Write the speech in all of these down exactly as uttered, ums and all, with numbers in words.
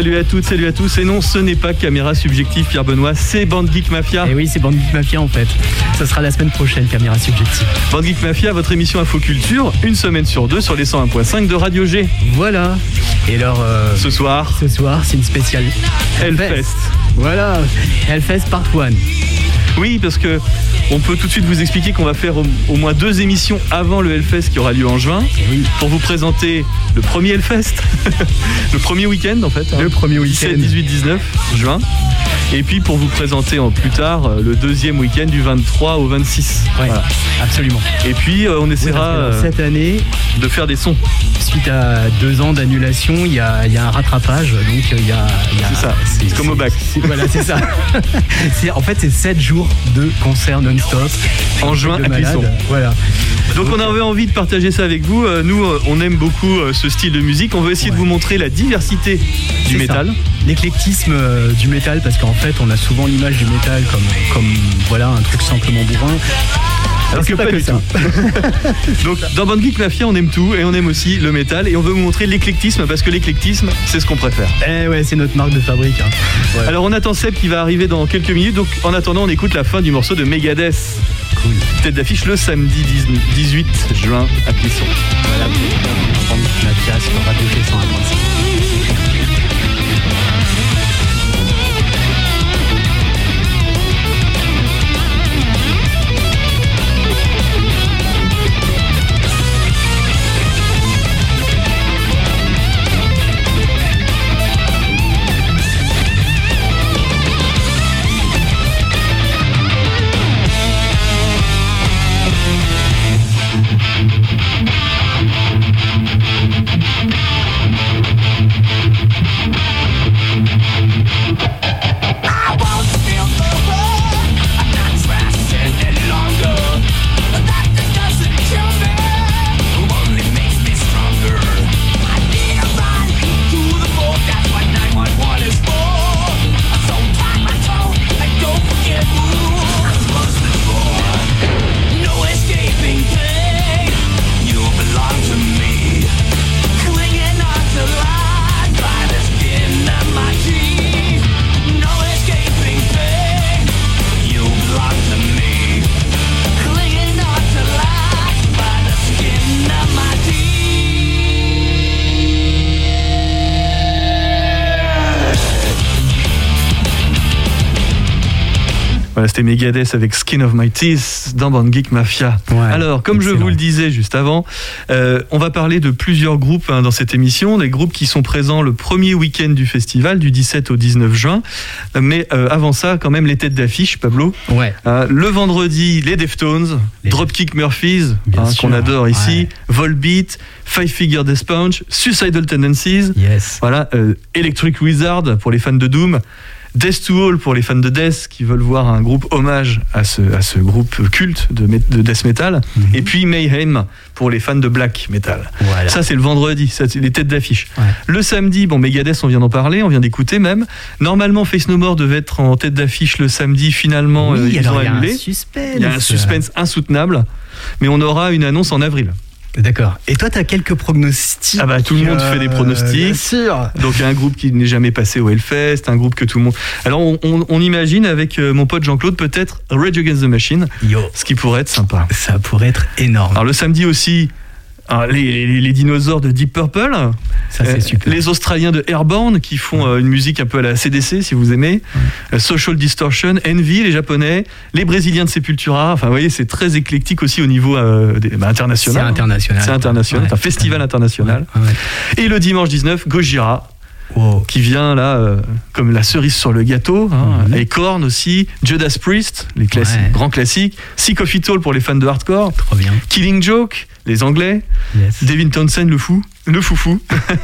Salut à toutes, salut à tous. Et non, ce n'est pas Caméra Subjective, Pierre Benoît, c'est Band Geek Mafia. Et oui, c'est Band Geek Mafia en fait. Ça sera la semaine prochaine, Caméra Subjective. Band Geek Mafia, votre émission Info Culture, une semaine sur deux sur les cent un virgule cinq de Radio G. Voilà. Et alors, euh, ce soir, ce soir, c'est une spéciale Hellfest. Voilà, Hellfest Part un. Oui, parce que on peut tout de suite vous expliquer qu'on va faire au, au moins deux émissions avant le Hellfest qui aura lieu en juin, oui. Pour vous présenter le premier Hellfest, le premier week-end en fait, le hein, premier week-end, dix-sept, dix-huit, dix-neuf juin, et puis pour vous présenter en plus tard le deuxième week-end du vingt-trois au vingt-six. Ouais, voilà. Absolument. Et puis euh, on essaiera oui, cette année de faire des sons. Suite à deux ans d'annulation, il y a, y a un rattrapage, donc il y a, y a c'est ça, c'est, c'est comme au bac. C'est, voilà, c'est ça. c'est, en fait, c'est sept jours de concerts non-stop. En juin à Clisson. Voilà. Donc on avait envie de partager ça avec vous. Nous, on aime beaucoup ce style de musique. On veut essayer ouais. de vous montrer la diversité du c'est métal. Ça. L'éclectisme du métal, parce qu'en fait, on a souvent l'image du métal comme, comme voilà, un truc simplement bourrin. Alors que pas, pas que ça. Donc dans Band Geek Mafia, on aime tout et on aime aussi le métal et on veut vous montrer l'éclectisme parce que l'éclectisme, c'est ce qu'on préfère. Eh ouais, c'est notre marque de fabrique. Hein. Ouais. Alors on attend Seb qui va arriver dans quelques minutes. Donc en attendant, on écoute la fin du morceau de Megadeth. Cool. Tête d'affiche le samedi dix-huit juin à Clisson. Voilà, Band Geek Mafia sur Radio G cent un virgule cinq. Voilà, c'était Megadeth avec Skin of My Teeth dans Band Geek Mafia. Ouais, alors, comme excellent. Je vous le disais juste avant, euh, on va parler de plusieurs groupes hein, dans cette émission, des groupes qui sont présents le premier week-end du festival, du dix-sept au dix-neuf juin. Mais euh, avant ça, quand même, les têtes d'affiche, Pablo. Ouais. Euh, le vendredi, les Deftones, les Dropkick Murphys, hein, qu'on adore ici, ouais. Volbeat, Five Finger Death Punch, Suicidal Tendencies, yes. Voilà, euh, Electric Wizard pour les fans de Doom. Death to All pour les fans de Death qui veulent voir un groupe hommage à ce, à ce groupe culte de, de Death Metal. Mm-hmm. Et puis Mayhem pour les fans de Black Metal. Voilà. Ça, c'est le vendredi, ça, c'est les têtes d'affiche. Ouais. Le samedi, bon, Megadeth, on vient d'en parler, on vient d'écouter même. Normalement, Face No More devait être en tête d'affiche le samedi. Finalement, oui, euh, ils alors ont annulé. Il y a un suspense. Il y a un suspense insoutenable. Mais on aura une annonce en avril. D'accord. Et toi, tu as quelques pronostics. Ah bah tout le monde euh, fait des pronostics. Bien sûr. Donc il y a un groupe qui n'est jamais passé au Hellfest, un groupe que tout le monde. Alors on, on, on imagine avec mon pote Jean-Claude peut-être Rage Against the Machine. Yo. Ce qui pourrait être sympa. Ça pourrait être énorme. Alors le samedi aussi. Les, les, les dinosaures de Deep Purple, ça, c'est euh, super. Les Australiens de Airborne qui font euh, une musique un peu à la C D C si vous aimez, ouais. euh, Social Distortion, Envy, les Japonais, les Brésiliens de Sepultura, enfin vous voyez c'est très éclectique aussi au niveau euh, des, bah, international. C'est international. C'est international, ouais. un festival ouais. international. Ouais. Ouais. Et le dimanche dix-neuf, Gojira. Wow. Qui vient là euh, comme la cerise sur le gâteau, hein, mm-hmm. et Korn aussi, Judas Priest, les classiques, ouais. grands classiques, Sick of It All pour les fans de hardcore, trop bien. Killing Joke, les Anglais, yes. Devin Townsend le fou, le foufou,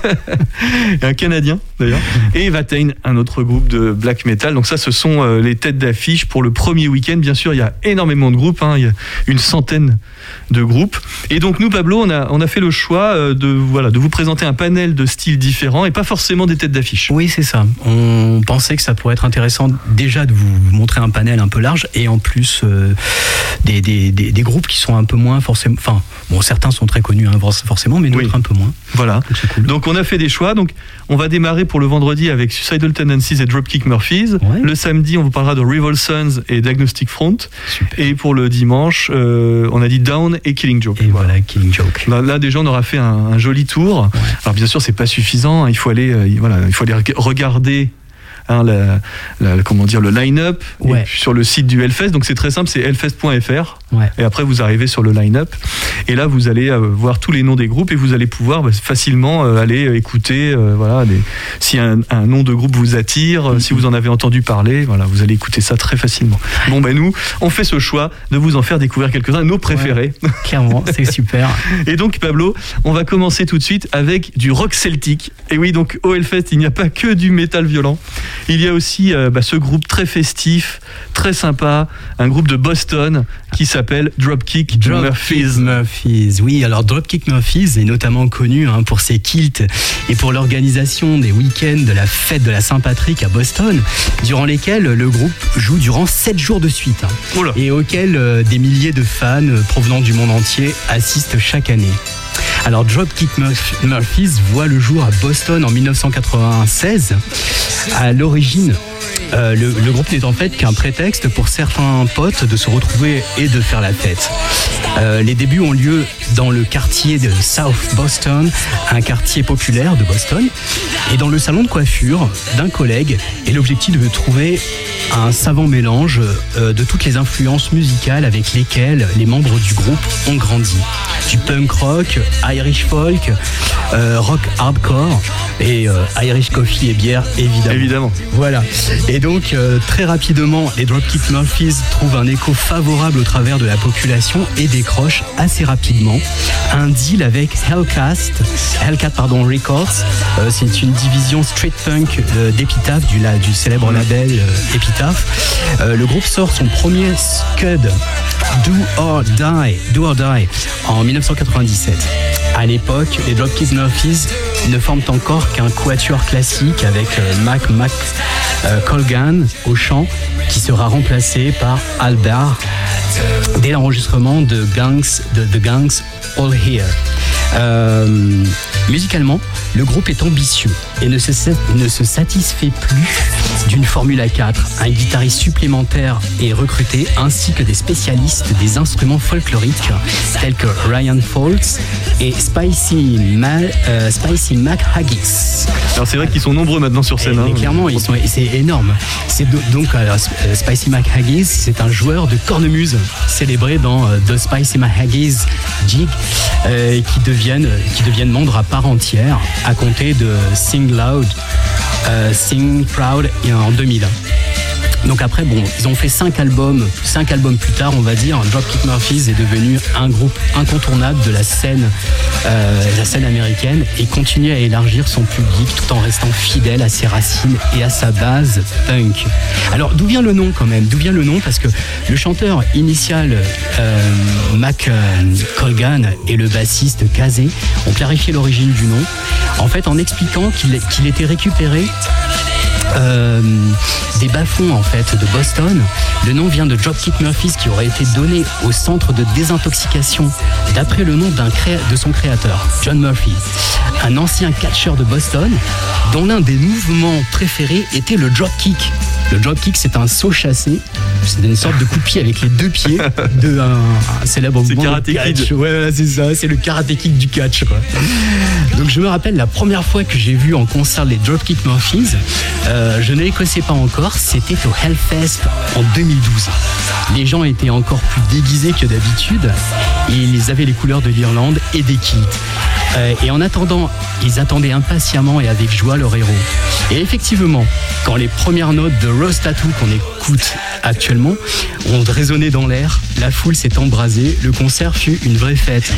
un Canadien d'ailleurs, et Watain, un autre groupe de black metal. Donc ça, ce sont euh, les têtes d'affiche pour le premier week-end. Bien sûr, il y a énormément de groupes, hein, il y a une centaine de groupes. Et donc nous, Pablo, on a on a fait le choix euh, de voilà de vous présenter un panel de styles différents et pas forcément des têtes d'affiche. Oui, c'est ça. On pensait que ça pourrait être intéressant déjà de vous montrer un panel un peu large et en plus euh, des, des, des des groupes qui sont un peu moins forcément. Enfin, bon, certains sont très connus hein, forcément, mais d'autres oui. un peu moins. Voilà. Cool. Donc on a fait des choix. Donc on va démarrer pour le vendredi avec Suicidal Tendencies et Dropkick Murphys. Ouais. Le samedi, on vous parlera de Rival Sons et Diagnostic Front. Super. Et pour le dimanche, euh, on a dit Down et Killing Joke. Et voilà, Killing Joke. Là, là déjà, on aura fait un, un joli tour. Ouais. Alors bien sûr, c'est pas suffisant. Il faut aller, euh, voilà, il faut aller regarder. Hein, la, la, comment dire, le line-up ouais. sur le site du Hellfest. Donc c'est très simple, c'est hellfest point f r. Ouais. Et après vous arrivez sur le line-up. Et là vous allez euh, voir tous les noms des groupes et vous allez pouvoir bah, facilement euh, aller écouter. Euh, voilà, des, si un, un nom de groupe vous attire, mm-hmm. si vous en avez entendu parler, voilà, vous allez écouter ça très facilement. Bon ben nous, on fait ce choix de vous en faire découvrir quelques-uns, nos préférés. Ouais, clairement, c'est super. Et donc Pablo, on va commencer tout de suite avec du rock celtique. Et oui, donc au Hellfest, il n'y a pas que du métal violent. Il y a aussi euh, bah, ce groupe très festif, très sympa, un groupe de Boston qui s'appelle Dropkick Murphys. Murphys. Oui, alors Dropkick Murphys est notamment connu hein, pour ses kilts et pour l'organisation des week-ends de la fête de la Saint-Patrick à Boston, durant lesquels le groupe joue durant sept jours de suite hein, Oula. et auxquels euh, des milliers de fans euh, provenant du monde entier assistent chaque année. Alors Dropkick Murphys voit le jour à Boston en dix-neuf cent quatre-vingt-seize. À l'origine, euh, le, le groupe n'est en fait qu'un prétexte pour certains potes de se retrouver et de faire la fête. Euh, les débuts ont lieu dans le quartier de South Boston, un quartier populaire de Boston, et dans le salon de coiffure d'un collègue. Et l'objectif de trouver un savant mélange euh, de toutes les influences musicales avec lesquelles les membres du groupe ont grandi. Du punk rock, Irish folk, euh, rock hardcore et euh, Irish coffee et bière évidemment. Évidemment. Voilà. Et donc euh, très rapidement, les Dropkick Murphys trouvent un écho favorable au travers de la population et décrochent assez rapidement un deal avec Hellcat, Hellcat pardon Records. Euh, c'est une division street punk euh, d'Epitaph du, la, du célèbre label euh, Epitaph. Euh, le groupe sort son premier scud Do or Die, Do or Die en dix-neuf cent quatre-vingt-dix-sept. À l'époque, les Dropkick Murphys ne forment encore qu'un quatuor classique avec euh, Mac Mac euh, Colgan au chant, qui sera remplacé par Al Barr dès l'enregistrement de Gangs, de The Gangs All Here. Euh, musicalement, le groupe est ambitieux et ne se, ne se satisfait plus d'une Formule A quatre. Un guitariste supplémentaire est recruté, ainsi que des spécialistes des instruments folkloriques tels que Ryan Foltz et Spicy, Mal, euh, Spicy Mac Haggis. Alors c'est vrai qu'ils sont nombreux maintenant sur scène. Et, hein. Clairement, ils sont, c'est énorme. C'est do, donc alors, Spicy Mac Haggis, c'est un joueur de cornemuse célébré dans euh, The Spicy Mac Haggis Jig, euh, qui deviennent qui deviennent membres à part entière à compter de Sing Loud, euh, Sing Proud et en deux mille. Donc après, bon, ils ont fait cinq albums, cinq albums plus tard, on va dire, Dropkick Murphys est devenu un groupe incontournable de la scène, euh, la scène américaine, et continue à élargir son public tout en restant fidèle à ses racines et à sa base punk. Alors d'où vient le nom quand même ? D'où vient le nom ? Parce que le chanteur initial euh, Mac euh, Colgan et le bassiste Kazé ont clarifié l'origine du nom, en fait en expliquant qu'il, qu'il était récupéré Euh, des bas-fonds en fait de Boston. Le nom vient de Dropkick Murphys, qui aurait été donné au centre de désintoxication d'après le nom d'un créa- de son créateur, John Murphy, un ancien catcheur de Boston dont l'un des mouvements préférés était le dropkick. Le dropkick, c'est un saut chassé, c'est une sorte de coup de pied avec les deux pieds de un, un célèbre c'est mouvement de catch. Ouais, voilà, c'est ça, c'est le karaté kick du catch, quoi. Donc je me rappelle la première fois que j'ai vu en concert les Dropkick Murphys, euh, je ne les connaissais pas encore, c'était au Hellfest en deux mille douze. Les gens étaient encore plus déguisés que d'habitude et ils avaient les couleurs de l'Irlande et des kilts. Euh, et en attendant, ils attendaient impatiemment et avec joie leur héros. Et effectivement, quand les premières notes de Rose Tattoo qu'on écoute actuellement ont résonné dans l'air, la foule s'est embrasée, le concert fut une vraie fête.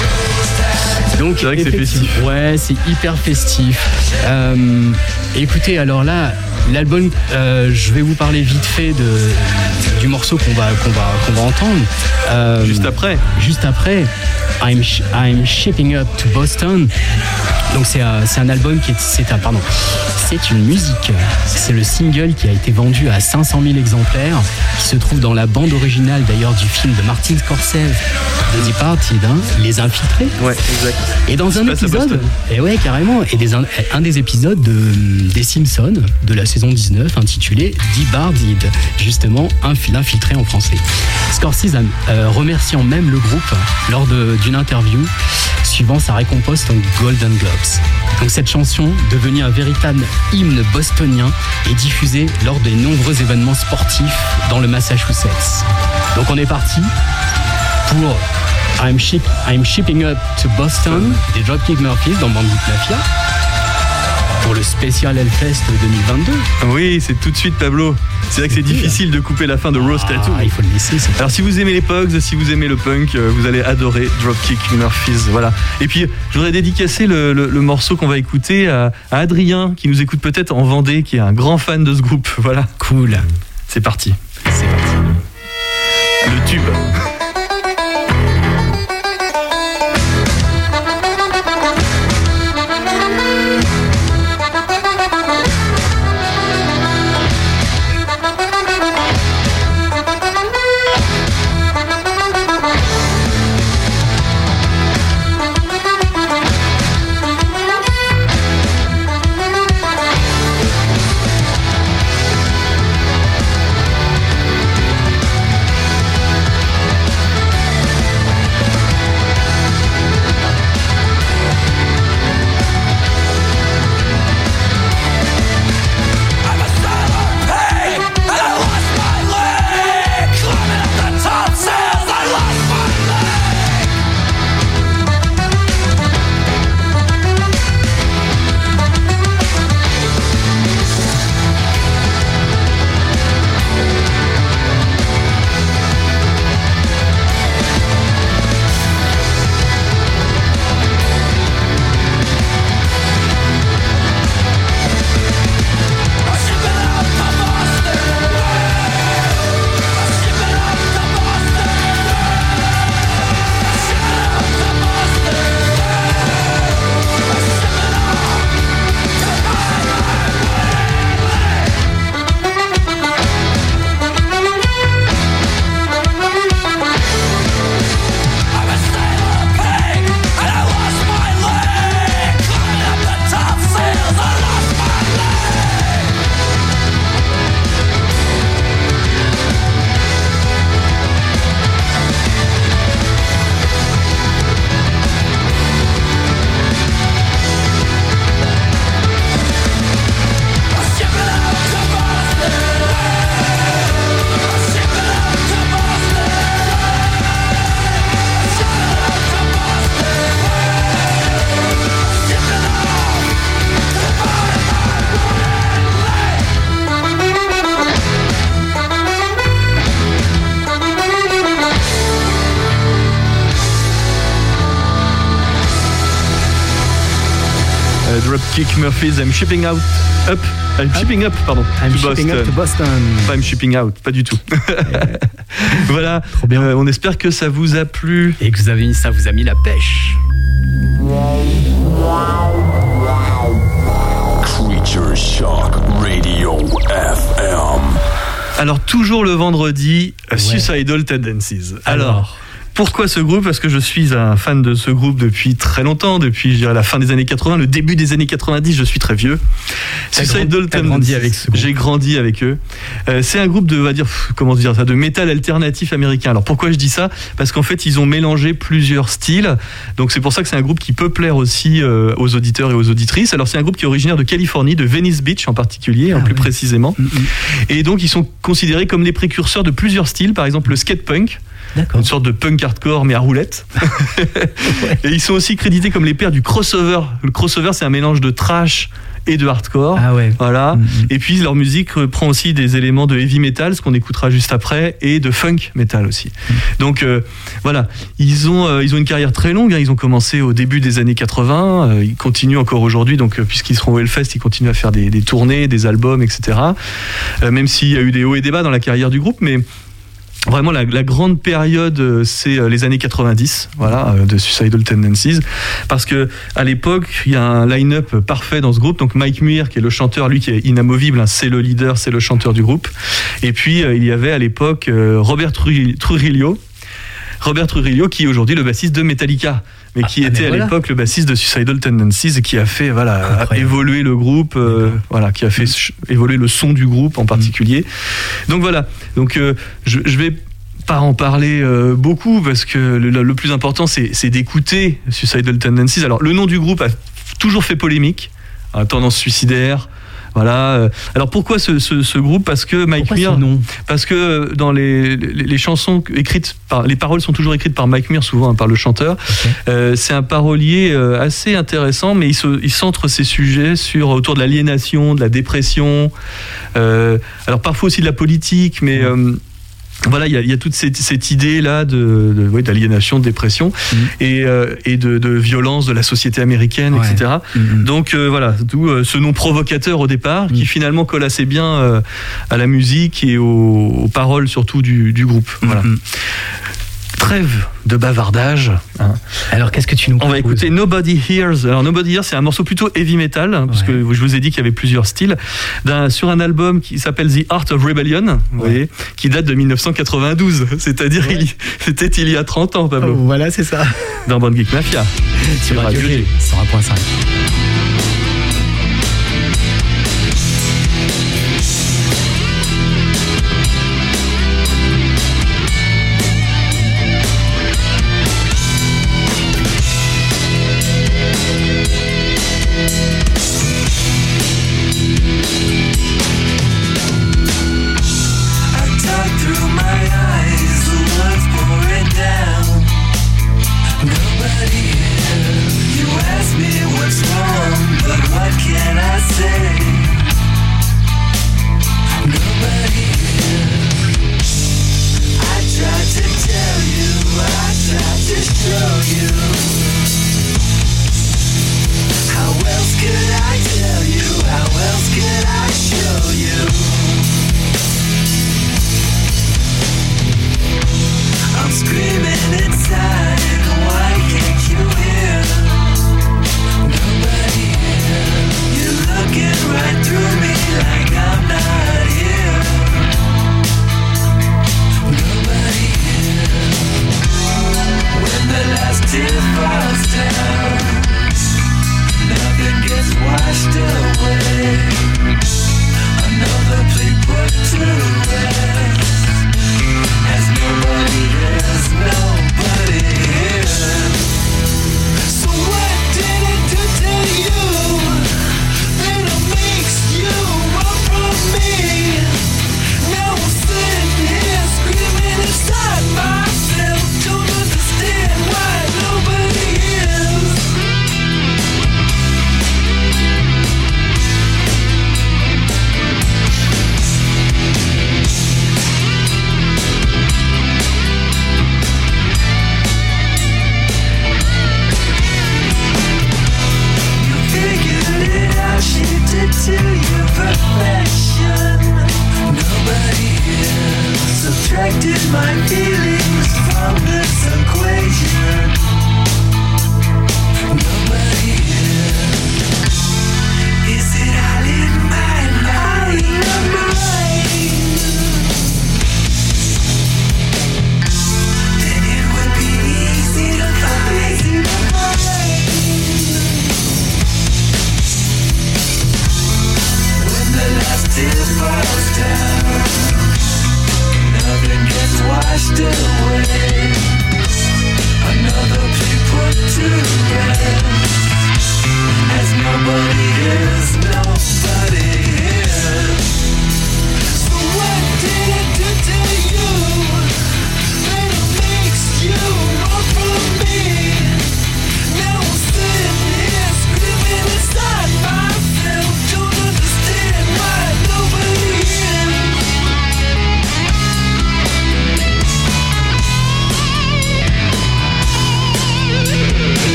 Donc, c'est vrai que c'est festif. Ouais, c'est hyper festif. Euh, écoutez, alors là, l'album, euh, je vais vous parler vite fait de, du morceau qu'on va, qu'on va, qu'on va entendre. Euh, juste après. Juste après, I'm, I'm Shipping Up to Boston. Donc c'est, euh, c'est un album qui est, c'est un, pardon, c'est une musique. C'est le single qui a été vendu à cinq cent mille exemplaires, qui se trouve dans la bande originale d'ailleurs du film de Martin Scorsese, The Departed, hein, Les Infiltrés. Ouais, exact. Et dans un épisode, et ouais carrément, et des, un, un des épisodes de, des Simpsons de la saison dix-neuf intitulé Departed, justement l'infiltré en français. Scorsese a euh, remerciant même le groupe lors de, d'une interview suivant sa récompense aux Golden Globes. Donc cette chanson, devenue un véritable hymne bostonien, est diffusée lors des nombreux événements sportifs dans le Massachusetts. Donc on est parti pour I'm, ship, I'm Shipping Up to Boston des Dropkick Murphys dans Bandit Mafia pour le spécial Hellfest deux mille vingt-deux. Oui, c'est tout de suite Pablo. C'est vrai que c'est difficile de couper la fin de Rose Tattoo. Ah, il faut le laisser. C'est... Alors si vous aimez les Pogs, si vous aimez le punk, vous allez adorer Dropkick Murphys. Voilà. Et puis je voudrais dédicacer le, le, le morceau qu'on va écouter à, à Adrien, qui nous écoute peut-être en Vendée, qui est un grand fan de ce groupe. Voilà. Cool. C'est parti. C'est parti. Le tube. Dropkick Murphys, I'm shipping out, up, I'm shipping up, pardon, I'm to shipping Boston. up to Boston. Pas I'm shipping out, pas du tout. Voilà, trop bien. Euh, on espère que ça vous a plu. Et que vous avez, ça vous a mis la pêche. Creature Shock Radio F M. Alors toujours le vendredi, ouais. Suicidal Tendencies. Alors, Alors pourquoi ce groupe ? Parce que je suis un fan de ce groupe depuis très longtemps, depuis je dirais, la fin des années quatre-vingts, le début des années quatre-vingt-dix, je suis très vieux. T'as Suicidal Tendencies. grandi avec ce groupe. J'ai grandi avec eux. Euh, c'est un groupe de, on va dire, comment dire ça, de métal alternatif américain. Alors pourquoi je dis ça ? Parce qu'en fait, ils ont mélangé plusieurs styles. Donc c'est pour ça que c'est un groupe qui peut plaire aussi euh, aux auditeurs et aux auditrices. Alors c'est un groupe qui est originaire de Californie, de Venice Beach en particulier, ah, hein, plus oui. précisément. Mm-hmm. Et donc ils sont considérés comme les précurseurs de plusieurs styles, par exemple le skate punk. D'accord. Une sorte de punk hardcore mais à roulette. Ouais. Et ils sont aussi crédités comme les pères du crossover. Le crossover, c'est un mélange de trash et de hardcore. Ah ouais. Voilà. Mm-hmm. Et puis leur musique prend aussi des éléments de heavy metal, ce qu'on écoutera juste après, et de funk metal aussi. Mm-hmm. Donc euh, voilà, ils ont euh, ils ont une carrière très longue. Hein. Ils ont commencé au début des années quatre-vingts. Euh, ils continuent encore aujourd'hui. Donc euh, puisqu'ils seront au Hellfest, ils continuent à faire des, des tournées, des albums, et cetera. Euh, même s'il y a eu des hauts et des bas dans la carrière du groupe, mais Vraiment, la, la grande période, c'est les années quatre-vingt-dix, voilà, de Suicidal Tendencies, parce que à l'époque, il y a un line-up parfait dans ce groupe. Donc Mike Muir, qui est le chanteur, lui qui est inamovible, hein, c'est le leader, c'est le chanteur du groupe. Et puis il y avait à l'époque Robert Trujillo, Robert Trujillo, qui est aujourd'hui le bassiste de Metallica, mais qui ah, était mais voilà. à l'époque le bassiste de Suicidal Tendencies et qui a fait voilà a évoluer le groupe, euh, voilà, qui a fait ch- évoluer le son du groupe en particulier. Mmh. Donc voilà, donc euh, je, je vais pas en parler euh, beaucoup parce que le, le plus important c'est, c'est d'écouter Suicidal Tendencies. Alors le nom du groupe a toujours fait polémique, hein, tendance suicidaire. Voilà. Alors pourquoi ce, ce, ce groupe ? Parce que Mike Muir, parce que dans les, les, les chansons écrites, par, les paroles sont toujours écrites par Mike Muir, souvent hein, par le chanteur. Okay. Euh, c'est un parolier euh, assez intéressant, mais il, se, il centre ses sujets sur autour de l'aliénation, de la dépression. Euh, alors parfois aussi de la politique, mais euh, voilà, il y, y a toute cette, cette idée-là de, de, ouais, d'aliénation, de dépression mmh. et, euh, et de, de violence de la société américaine, ouais. et cetera. Mmh. Donc euh, voilà, d'où euh, ce nom provocateur au départ, mmh. qui finalement colle assez bien euh, à la musique et aux, aux paroles surtout du, du groupe. Mmh. Voilà. Trêve de bavardage. Hein. Alors qu'est-ce que tu nous proposes ? On va écouter Nobody Hears. Alors Nobody Hears, c'est un morceau plutôt heavy metal, hein, ouais. parce que je vous ai dit qu'il y avait plusieurs styles, d'un, sur un album qui s'appelle The Art of Rebellion, ouais. vous voyez, qui date de dix-neuf cent quatre-vingt-douze, c'est-à-dire ouais. il, c'était il y a trente ans, Pablo. Oh, voilà, c'est ça. Dans Band Geek Mafia. Sur Radio G, cent un point cinq.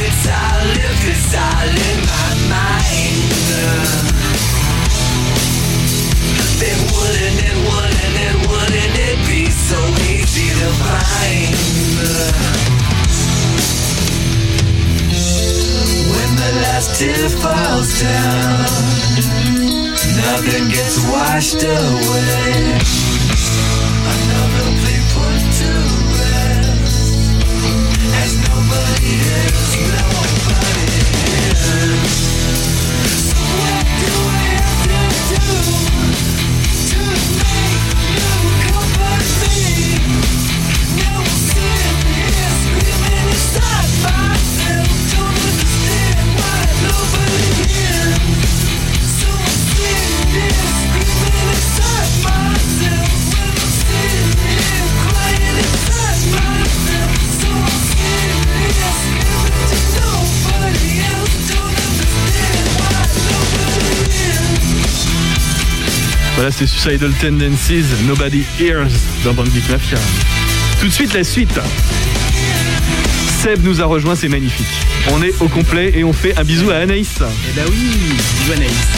it's all, if it's all in my mind, then wouldn't it, wouldn't it, wouldn't it be so easy to find? When the last tear falls down, nothing gets washed away. Another plea put to rest, as nobody is, nobody is. So what do I have to do to make you comfort me? Now I'm sitting here screaming inside myself, don't understand why nobody is. So I'm sitting here screaming inside myself, when I'm sitting here crying inside myself. So I'm sitting here screaming to nobody else, don't understand why nobody is. Voilà, c'est Suicidal Tendencies, Nobody Hears dans Bang Beat Mafia. Tout de suite, la suite. Seb nous a rejoint, c'est magnifique. On est au complet et on fait un bisou à Anaïs. Eh ben oui, bisous Anaïs.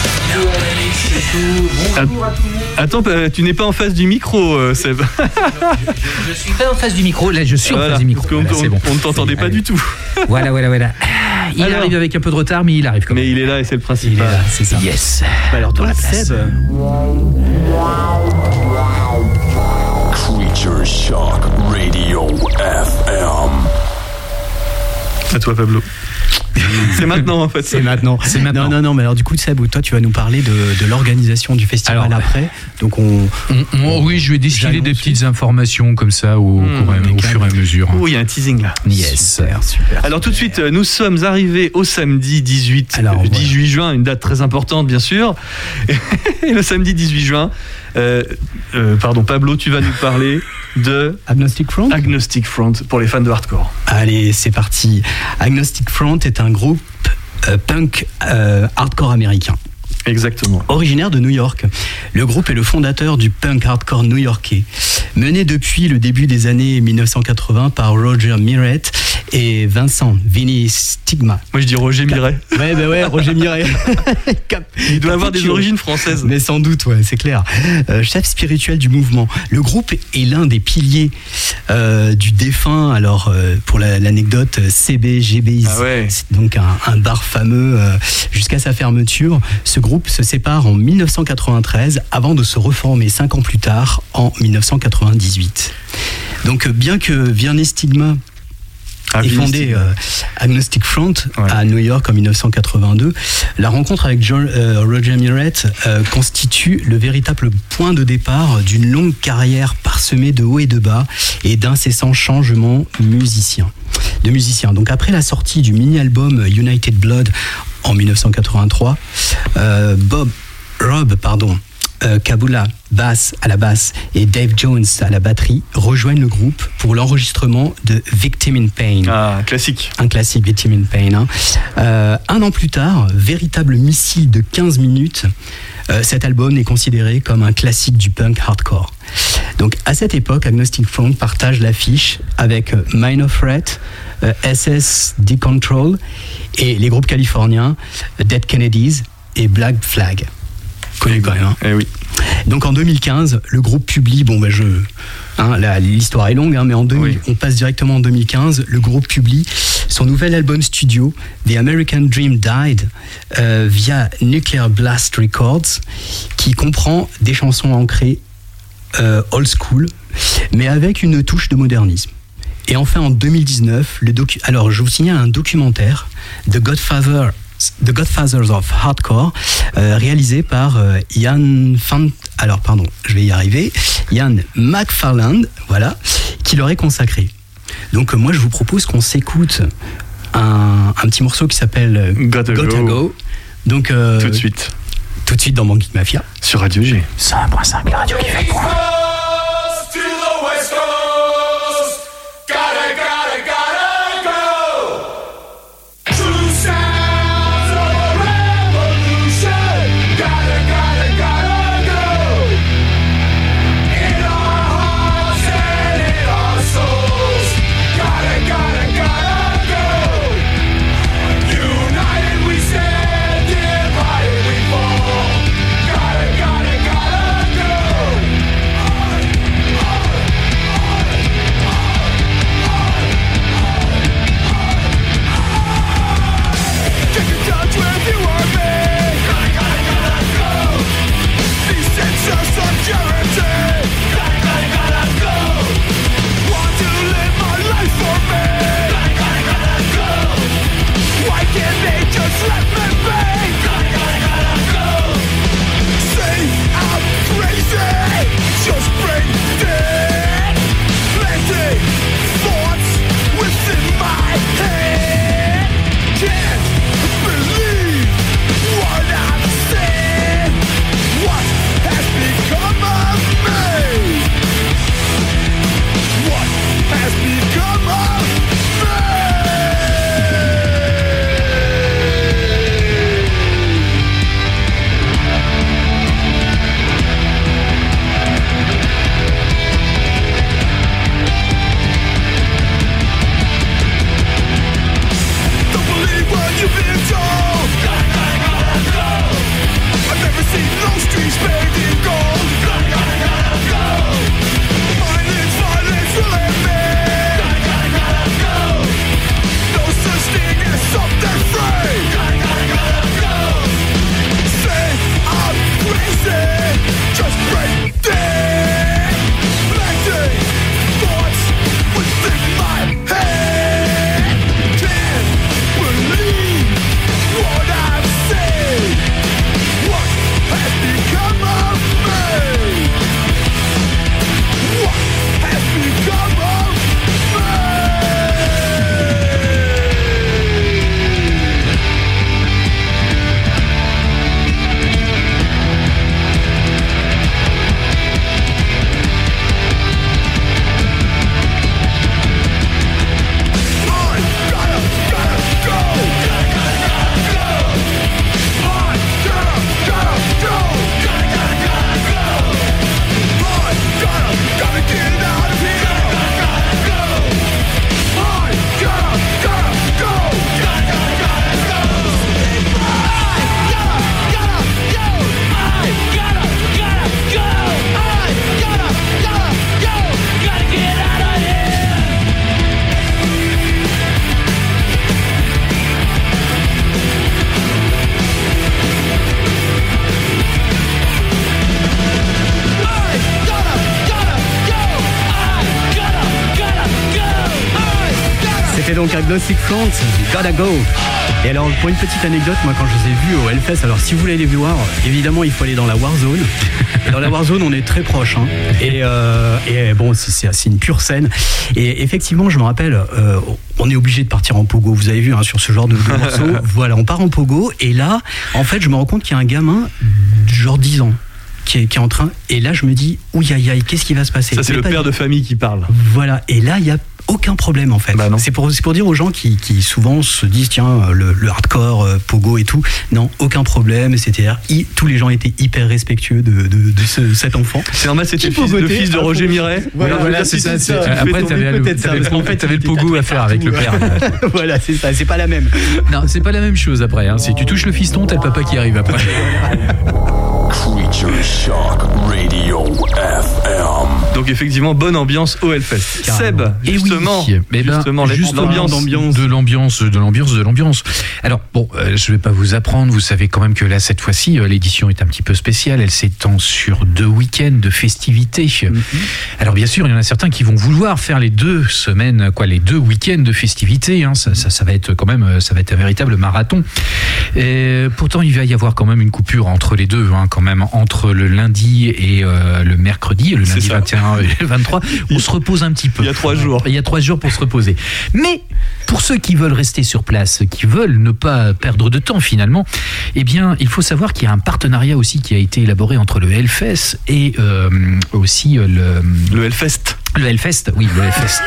Attends, tu n'es pas en face du micro, euh, Seb. Je suis pas en face du micro, là je suis Voilà, en face du micro. parce qu'on Voilà, c'est bon. on ne t'entendait pas du tout. Voilà, voilà, voilà. Il Alors, arrive avec un peu de retard, mais il arrive quand même. Mais il est là et c'est le principal. Il est là, c'est ça. Yes. Bah alors toi, Dans la place. Seb, Creature Shock Radio F M. À toi, Pablo. C'est maintenant, en fait. c'est maintenant. C'est maintenant. Non, non, non, mais alors du coup, Seb, toi, tu vas nous parler de, de l'organisation du festival Alors, après. Donc on. On- on- oui, je vais distiller des J'annonce. petites informations comme ça au, Mmh, au- au fur et à mesure. Oh, il y a un teasing là. Yes. Super, super. Alors tout de suite, nous sommes arrivés au samedi dix-huit, Alors, euh, dix-huit juin, une date très importante bien sûr. Et le samedi dix-huit juin, euh, euh, pardon Pablo, tu vas nous parler de Agnostic Front. Agnostic Front pour les fans de hardcore. Allez, c'est parti. Agnostic Front est un groupe euh, punk euh, hardcore américain. Exactement. Originaire de New York, le groupe est le fondateur du punk hardcore new-yorkais, mené depuis le début des années mille neuf cent quatre-vingts par Roger Miret et Vincent Vinny Stigma. Moi je dis Roger Miret. Ouais, bah ouais, Roger Miret. Il doit avoir des origines françaises. Mais sans doute, ouais, c'est clair. Euh, chef spirituel du mouvement. Le groupe est l'un des piliers euh, du défunt, alors euh, pour la- l'anecdote, C B G B, Ah ouais. c'est donc un, un bar fameux euh, jusqu'à sa fermeture. Ce groupe se sépare en mille neuf cent quatre-vingt-treize avant de se reformer cinq ans plus tard en mille neuf cent quatre-vingt-dix-huit. Donc euh, bien que Virney Stigma Ah, et Vinny fondé Stigma. euh, Agnostic Front Ouais. à New York en mille neuf cent quatre-vingt-deux. La rencontre avec John, euh, Roger Miret euh, constitue le véritable point de départ d'une longue carrière parsemée de hauts et de bas et d'incessants changements musiciens. De musiciens. Donc après la sortie du mini-album United Blood en mille neuf cent quatre-vingt-trois, euh, Bob, Rob, pardon, euh, Kabula, basse à la basse, et Dave Jones à la batterie rejoignent le groupe pour l'enregistrement de Victim in Pain. Ah, classique. Un classique, Victim in Pain. Hein. Euh, un an plus tard, véritable missile de quinze minutes, euh, cet album est considéré comme un classique du punk hardcore. Donc à cette époque, Agnostic Front partage l'affiche avec euh, Minor Threat, euh, S S D-Control et les groupes californiens euh, Dead Kennedys et Black Flag. Connu quand même. Hein. Eh oui. Donc en deux mille quinze, le groupe publie, bon ben je, hein, la- l'histoire est longue, hein, mais en deux mille, Oui. on passe directement en deux mille quinze, le groupe publie son nouvel album studio, The American Dream Died, euh, via Nuclear Blast Records, qui comprend des chansons ancrées euh, old school, mais avec une touche de modernisme. Et enfin en deux mille dix-neuf, le docu- alors je vous signale un documentaire, The Godfather The Godfathers of Hardcore, euh, réalisé par euh, Ian Fan... Alors, pardon, je vais y arriver. Ian McFarland, voilà, qui leur est consacré. Donc, euh, moi, je vous propose qu'on s'écoute un, un petit morceau qui s'appelle euh, Gotta Gotta Go. Go. Donc, euh, Tout de suite. Tout de suite dans Bang Geek Mafia. Sur Radio G. cent un virgule cinq, la radio qui fait point. Coast to the West Coast. Gotta, gotta, gotta go. True sounds of a revolution. Gotta, gotta, gotta go. In our hearts and in our souls. Gotta, gotta, gotta go. donc Agnostic Front, Gotta Go. Et alors, pour une petite anecdote, moi, quand je les ai vus au Hellfest, alors si vous voulez les voir, évidemment, il faut aller dans la Warzone. Et dans la Warzone, on est très proche. Hein. Et, euh, et bon, c'est, c'est, c'est une pure scène. Et effectivement, je me rappelle, euh, on est obligé de partir en pogo. Vous avez vu, hein, sur ce genre de, de morceaux. Voilà, on part en pogo. Et là, en fait, je me rends compte qu'il y a un gamin, genre dix ans. Qui est, qui est en train, et là je me dis, ouïe aïe aïe, qu'est-ce qui va se passer? Ça, c'est Mais le pas père du- de famille qui parle. Voilà, et là il y a aucun problème en fait. Bah non. c'est pour c'est pour dire aux gens qui, qui souvent se disent tiens le, le hardcore euh, pogo et tout, non, aucun problème. C'est-à-dire i- tous les gens étaient hyper respectueux de, de, de ce- cet enfant. C'est normal, c'était le Qui fils, le pogotait fils de à Roger fond. Miret. Voilà, Oui, voilà, c'est ça. c'est- Après, t'avais le, peut-être ça, t'avais le, parce qu'en fait, t'avais le il était pogo à tatoué faire avec le père. Voilà, c'est ça, c'est pas la même. Non, c'est pas la même chose après. Hein. Si tu touches le fiston, t'as le papa qui arrive après. Creature Shock Radio F M. Donc effectivement, bonne ambiance au Hellfest. Carrément. Seb, Et justement, oui, eh ben, justement, les- justement, l'ambiance. d'ambiance. de l'ambiance, de l'ambiance, de l'ambiance. Alors bon, euh, je vais pas vous apprendre. Vous savez quand même que là, cette fois-ci, euh, l'édition est un petit peu spéciale. Elle s'étend sur deux week-ends de festivités. Mm-hmm. Alors bien sûr, il y en a certains qui vont vouloir faire les deux semaines, quoi, les deux week-ends de festivités. Hein. Ça, ça, ça va être quand même, euh, ça va être un véritable marathon. Et pourtant, il va y avoir quand même une coupure entre les deux, hein, quand même entre le lundi et euh, le mercredi, le C'est lundi ça. vingt et un et le vingt-trois. On se repose un petit peu. Il y a trois jours. Il y a trois jours pour se reposer. Mais pour ceux qui veulent rester sur place, qui veulent ne pas perdre de temps finalement, eh bien, il faut savoir qu'il y a un partenariat aussi qui a été élaboré entre le Hellfest et euh, aussi euh, le, Le Hellfest. le Hellfest. Oui, le Hellfest.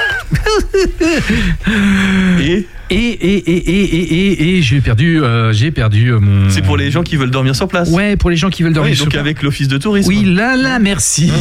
Et Et, et, et, et, et, et, et j'ai perdu, euh, j'ai perdu euh, mon... c'est pour les gens qui veulent dormir sur place. Ouais, pour les gens qui veulent dormir Oui, sur donc place. avec l'office de tourisme. Oui, là, là, merci.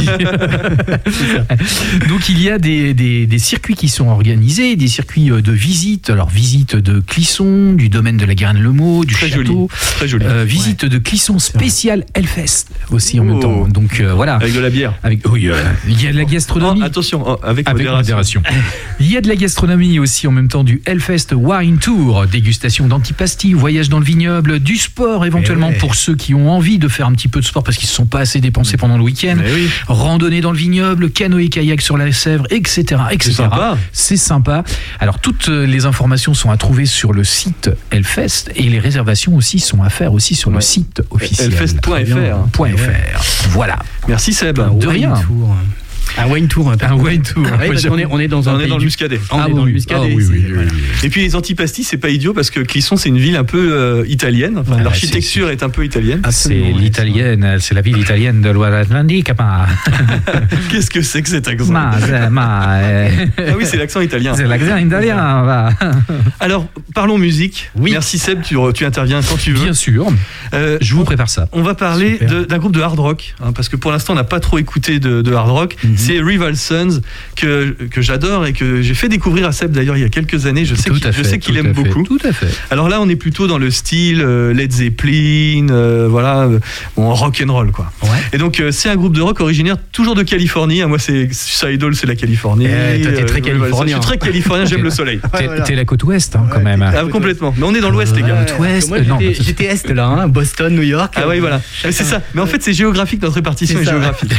Donc il y a des, des, des circuits qui sont organisés, des circuits euh, de visite. Alors visite de Clisson, du domaine de la Garenne-le-Mot, du Très château. joli. Très joli. Euh, visite de Clisson spécial Hellfest aussi en même Oh. temps. Donc euh, voilà. Avec de la bière. Avec, oui, euh, il y a de la gastronomie. Oh, attention, oh, avec, Avec modération. modération. Il y a de la gastronomie aussi en même temps, du Hellfest Wine Tour, dégustation d'antipastilles, voyage dans le vignoble, du sport éventuellement Eh ouais. pour ceux qui ont envie de faire un petit peu de sport parce qu'ils ne se sont pas assez dépensés pendant le week-end. Eh oui. Randonnée dans le vignoble, canoë-kayak sur la Sèvre, et cetera, et cetera. sympa. C'est sympa. Alors toutes les informations sont à trouver sur le site Hellfest et les réservations aussi sont à faire aussi sur le Ouais. site officiel. Hellfest point F R. Point F R. Voilà. Merci Seb. De wine rien. Tour. Un wine tour. Un wine tour. Ouais, parce qu'on est, on est dans un On est pays dans le du- Muscadet. On Ah est dans oui. le Muscadet. Ah oui, c'est- oui, oui, voilà. oui. Et puis les antipastilles, c'est pas idiot parce que Clisson, c'est une ville un peu euh, italienne. Enfin, Ouais, l'architecture est un peu italienne. C'est Absolument, ouais, l'italienne, c'est la ville italienne de l'Atlantique. Ma, Qu'est-ce que c'est que cet accent ma, ma, euh, Ah oui, c'est l'accent italien. c'est l'accent italien. va. Alors, parlons musique. Oui. Merci Seb, tu, tu interviens quand tu veux. Bien sûr, Euh, je vous prépare ça. On va parler Super. de- d'un groupe de hard rock, hein, parce que pour l'instant on n'a pas trop écouté de, de hard rock. Mhm. C'est Rival Sons que, que j'adore et que j'ai fait découvrir à Seb d'ailleurs il y a quelques années. Je sais Tout qu'il, à je fait, sais qu'il tout aime à fait, beaucoup. Tout à fait. Alors là on est plutôt dans le style euh, Led Zeppelin, euh, voilà, euh, bon, rock and roll quoi. Ouais. Et donc euh, c'est un groupe de rock originaire toujours de Californie. hein. Moi c'est ça idole, c'est la Californie. Eh, toi, t'es très Rival Sons, californien. Je suis très californien, j'aime le soleil. T'es, voilà. t'es la côte ouest hein, quand même. Ah, complètement. Mais on est dans l'ouest les gars. Côte ouest. Moi, euh, non, j'étais, j'étais est là, hein, Boston, New York. Ah oui, voilà. Mais c'est ça. Mais en fait, c'est géographique. Notre répartition C'est est ça. géographique.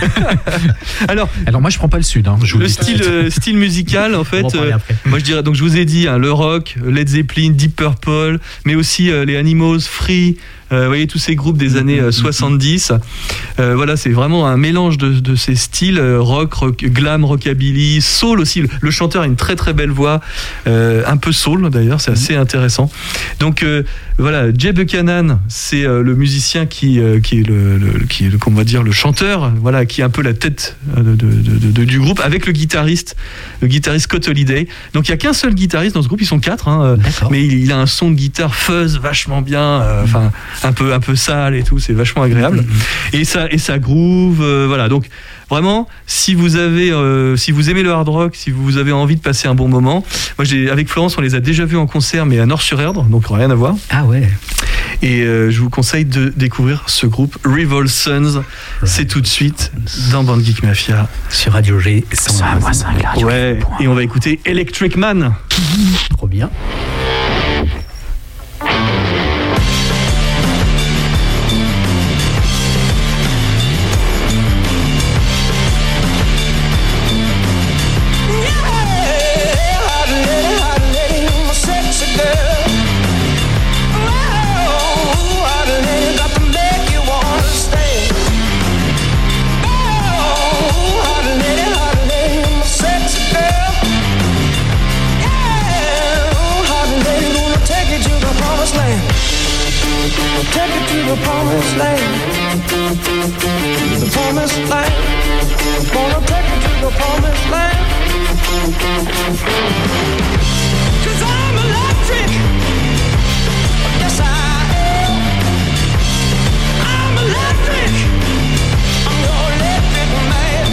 Alors, Alors moi je prends pas le sud. Hein, je vous le dis tout de style, suite. euh, style musical, en On fait, va en parler euh, après. moi je dirais. Donc je vous ai dit hein, le rock, Led Zeppelin, Deep Purple, mais aussi euh, les Animals, Free. Euh, vous voyez tous ces groupes des années euh, soixante-dix. Euh, voilà, c'est vraiment un mélange de, de ces styles euh, rock, rock, glam, rockabilly, soul aussi. Le, le chanteur a une très très belle voix, euh, un peu soul d'ailleurs, c'est assez intéressant. Donc euh, voilà, Jay Buchanan, c'est euh, le musicien qui euh, qui est le, le qui est le, qu'on va dire le chanteur, voilà, qui est un peu la tête euh, de, de, de, de- du groupe avec le guitariste, le guitariste Scott Holiday. Donc il y a qu'un seul guitariste dans ce groupe, ils sont quatre, hein, euh, D'accord. mais il, il a un son de guitare fuzz vachement bien, euh, enfin un peu un peu sale et tout, c'est vachement agréable. Et ça et ça groove, euh, voilà. Donc vraiment, si vous avez, euh, si vous aimez le hard rock, si vous avez envie de passer un bon moment, moi j'ai avec Florence, on les a déjà vus en concert, mais à Nord-sur-Erdre, donc rien à voir. Ah ouais. Et euh, je vous conseille de découvrir ce groupe Rival Sons. C'est tout de suite dans Band Geek Mafia. Sur Radio G, cent un virgule cinq, la radio. Ouais. Et on va écouter Electric Man. Trop bien. Hot lady, hot lady. take it to the promised land. The promised land. Gonna take it to the promised land. 'Cause I'm electric. Yes, I am. I'm electric. I'm your electric man.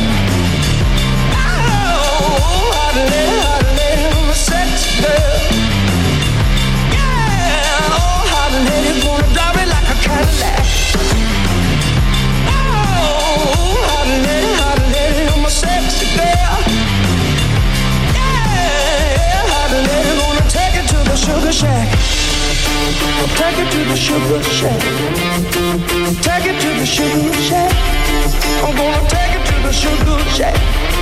Oh, hot little, hot little sexy girl. Yeah, oh, hot little, gonna drive it like a Cadillac. Oh, hot little, hot little, my sexy girl. Yeah, hot little, gonna take it to the sugar shack. Take it to the sugar shack. Take it to the sugar shack. I'm gonna take it to the sugar shack.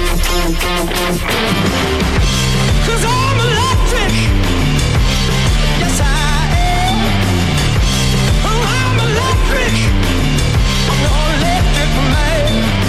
'Cause I'm electric. Yes, I am. Oh, I'm electric. I'm your electric man.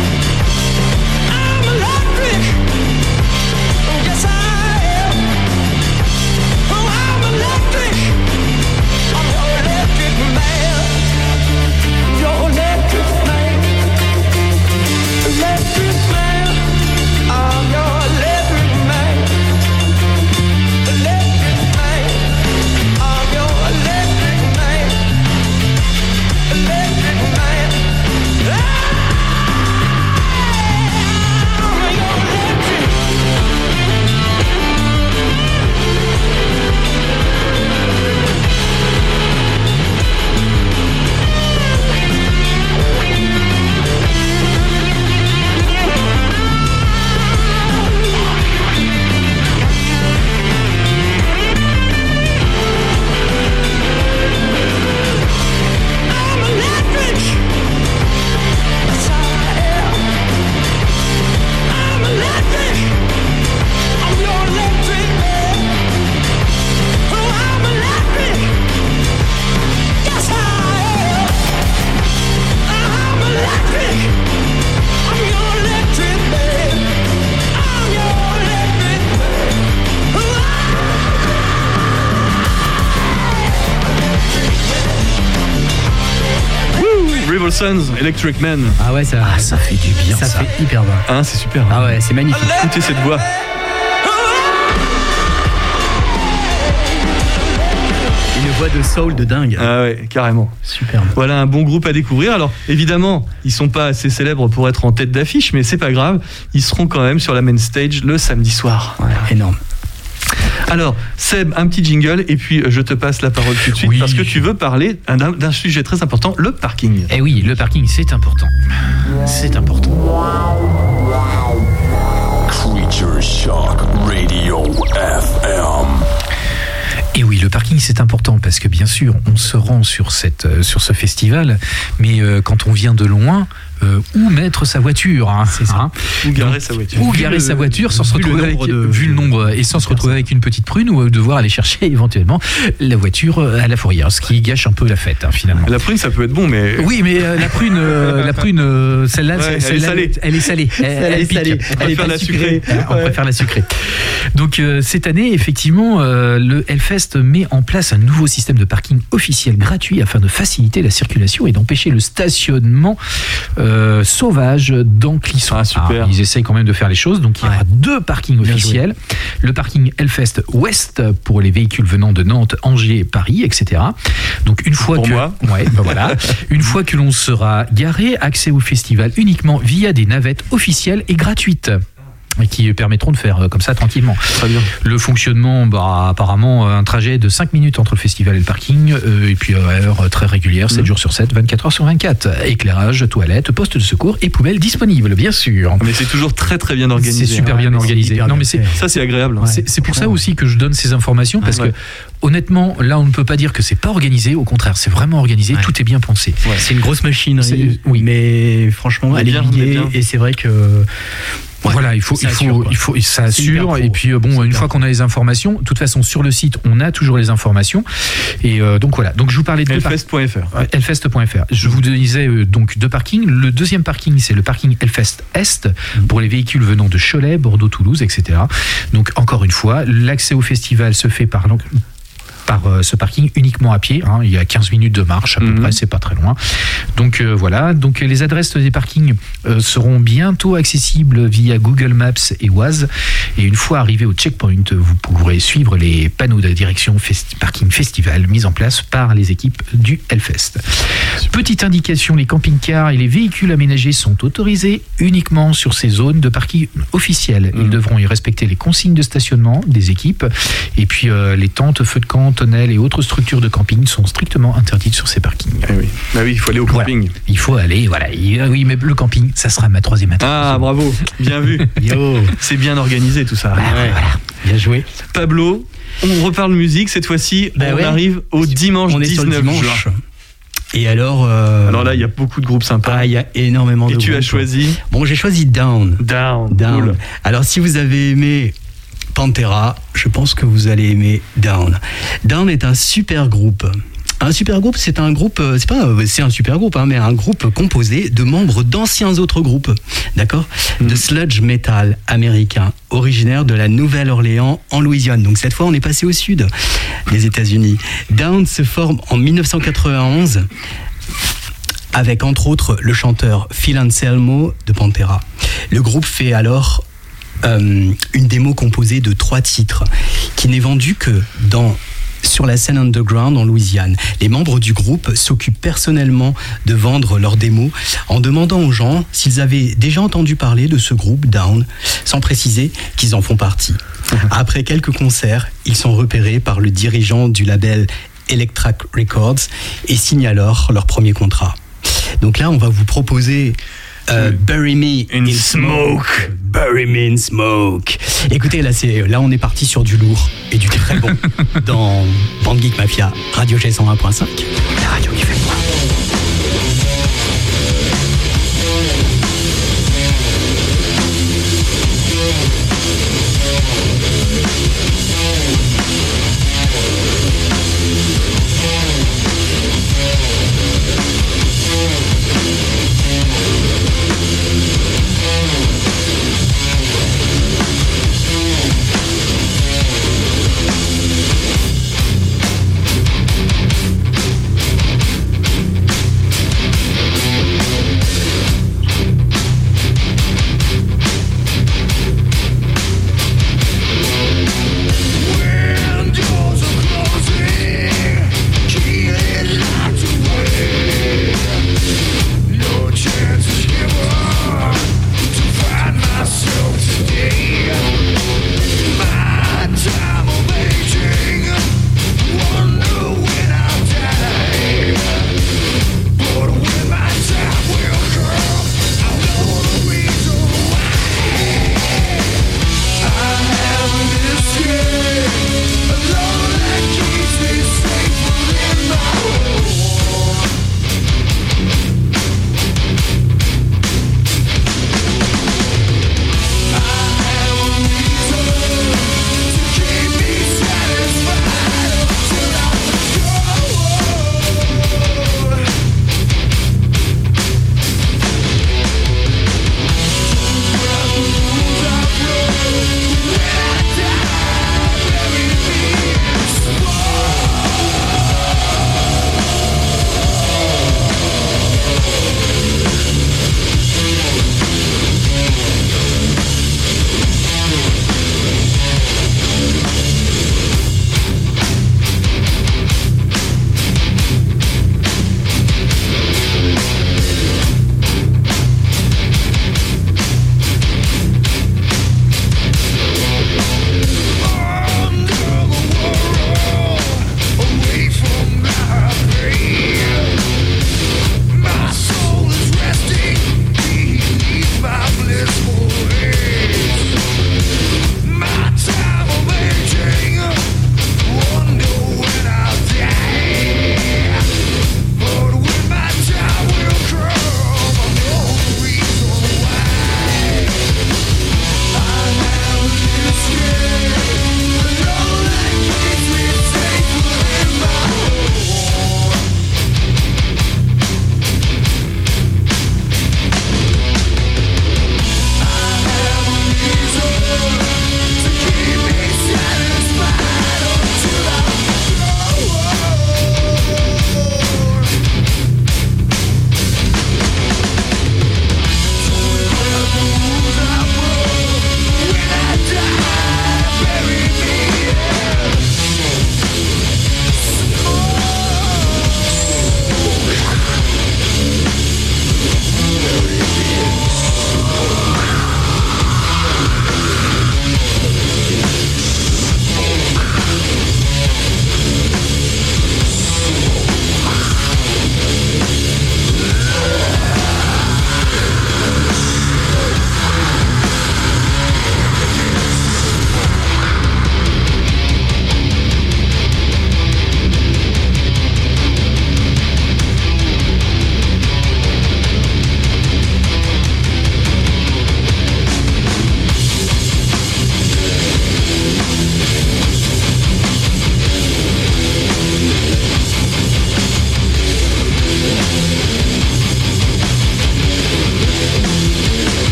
I'm electric. Yes, I am. Oh, I'm electric. I'm your electric man. Your electric man. Electric man. I'm your electric man. Electric man. I'm your electric man. Electric man. I'm your electric. I'm electric. Yes, I am. I'm electric. I'm your electric man. Oh, I'm electric. Yes, I am. I'm electric. I'm your electric man. I'm your electric man. Oh, River Sons, Electric Man. Ah ouais, ça, Ah, ça fait du bien, ça, ça. fait hyper bien. Hein, c'est super. Ah ouais, c'est magnifique. Écoutez cette voix. Une voix de soul de dingue. Ah ouais, carrément. Superbe. Voilà un bon groupe à découvrir. Alors évidemment, ils sont pas assez célèbres pour être en tête d'affiche, mais c'est pas grave. Ils seront quand même sur la main stage le samedi soir. Ouais, énorme. Alors Seb, un petit jingle et puis je te passe la parole tout de suite Oui. parce que tu veux parler d'un, d'un sujet très important, le parking. Eh oui, le parking, c'est important. C'est important. Creature Shock Radio F M. Et oui, le parking, c'est important parce que bien sûr, on se rend sur, cette, euh, sur ce festival, mais euh, quand on vient de loin, euh, où mettre sa voiture hein, C'est ça. hein. Ou garer Donc, sa voiture. Ou Vu garer le- sa voiture sans se vu le retrouver avec, nombre de- vu le nombre et sans se retrouver avec une petite prune ou devoir aller chercher éventuellement la voiture à la fourrière, ce qui gâche un peu la fête hein, finalement. La prune, ça peut être bon, mais Oui, mais euh, la prune, euh, la prune, euh, celle-là, Ouais, c'est- elle est celle-là, salée. elle est salée. Elle, Elle est pique. salée. on Elle est préfère pas la sucrée. sucrée. On préfère la sucrée. Donc euh, cette année, effectivement, euh, le Hellfest met en place un nouveau système de parking officiel gratuit afin de faciliter la circulation et d'empêcher le stationnement euh, sauvage dans Clisson. Ah, super. Alors, ils essayent quand même de faire les choses. Donc il y aura Ouais. deux parkings Bien officiels. Le parking Hellfest Ouest pour les véhicules venant de Nantes, Angers, Paris, et cetera. Donc une fois Pour que moi. ouais, ben voilà, une fois que l'on sera garé, accès au festival uniquement via des navettes officielles et gratuites. Et qui permettront de faire euh, comme ça tranquillement. très bien. Le fonctionnement, bah, apparemment, un trajet de cinq minutes entre le festival et le parking, euh, et puis à heure très régulière, sept jours sur sept, vingt-quatre heures sur vingt-quatre. Éclairage, toilettes, poste de secours et poubelles disponibles, bien sûr. Mais c'est toujours très très bien organisé. C'est super hein. bien mais c'est organisé. hyper Non, bien mais c'est, fait. Ça, c'est agréable. hein. Ouais. c'est, c'est pour ça aussi que je donne ces informations, parce Ouais. que honnêtement, là, on ne peut pas dire que c'est pas organisé. Au contraire, c'est vraiment organisé. Ouais. Tout est bien pensé. C'est une grosse machinerie, C'est- oui. mais franchement, Mais elle bien, est mais billet bien. et c'est vrai que. Ouais, Voilà, il faut, ça il faut, assure, quoi. il faut, ça C'est hyper assure. pro. Et puis euh, bon, C'est une hyper fois qu'on a les informations, de toute façon, sur le site, on a toujours les informations. Et euh, donc voilà. Donc je vous parlais de deux par- Hellfest point F R. Ouais, Hellfest point F R. Je vous disais euh, donc deux parkings. Le deuxième parking, c'est le parking Hellfest Est pour les véhicules venant de Cholet, Bordeaux, Toulouse, et cetera. Donc encore une fois, l'accès au festival se fait par l'en- par euh, ce parking uniquement à pied. Hein. Il y a quinze minutes de marche à peu Mhm. près, c'est pas très loin. Donc euh, voilà, donc les adresses des parkings euh, seront bientôt accessibles via Google Maps et Waze. Et une fois arrivé au checkpoint, vous pourrez suivre les panneaux de direction festi- parking festival mis en place par les équipes du Hellfest. Petite indication, les camping-cars et les véhicules aménagés sont autorisés uniquement sur ces zones de parking officielles. Ils Mhm. devront y respecter les consignes de stationnement des équipes. Et puis euh, les tentes, feux de camp, tonnelles et autres structures de camping sont strictement interdites sur ces parkings. Eh oui. Bah oui, il faut aller au Voilà. camping. Il faut aller, voilà. Et, euh, oui, mais le camping, ça sera ma troisième intervention. Ah, bravo, bien vu. Yo, C'est bien organisé tout ça. ouais, bien joué. Pablo, on reparle musique cette fois-ci. Bah on ouais. arrive au dimanche On est sur le dix-neuf dimanche. juin. Et alors, euh, Alors là, il y a beaucoup de groupes sympas. ah, il y a énormément de Et tu as groupes. choisi Bon, j'ai choisi Down. Down. Down. Cool. Alors, si vous avez aimé Pantera, je pense que vous allez aimer Down. Down est un super groupe. Un super groupe, c'est un groupe, euh, c'est pas, euh, c'est un super groupe, hein, mais un groupe composé de membres d'anciens autres groupes, d'accord, de sludge metal américain, originaire de la Nouvelle-Orléans en Louisiane. Donc cette fois, on est passé au sud des États-Unis. Down se forme en dix-neuf cent quatre-vingt-onze. Avec entre autres le chanteur Phil Anselmo de Pantera. Le groupe fait alors euh, une démo composée de trois titres qui n'est vendue que dans sur la scène underground en Louisiane. Les membres du groupe s'occupent personnellement de vendre leurs démos en demandant aux gens s'ils avaient déjà entendu parler de ce groupe Down, sans préciser qu'ils en font partie. Après quelques concerts, ils sont repérés par le dirigeant du label Electra Records et signent alors leur premier contrat. Donc là, on va vous proposer euh, Bury Me In in Smoke. Smoke. Bury Me in Smoke. Écoutez, là, c'est, là, on est parti sur du lourd et du très bon dans Band Geek Mafia, Radio G cent un point cinq, la radio qui fait quoi.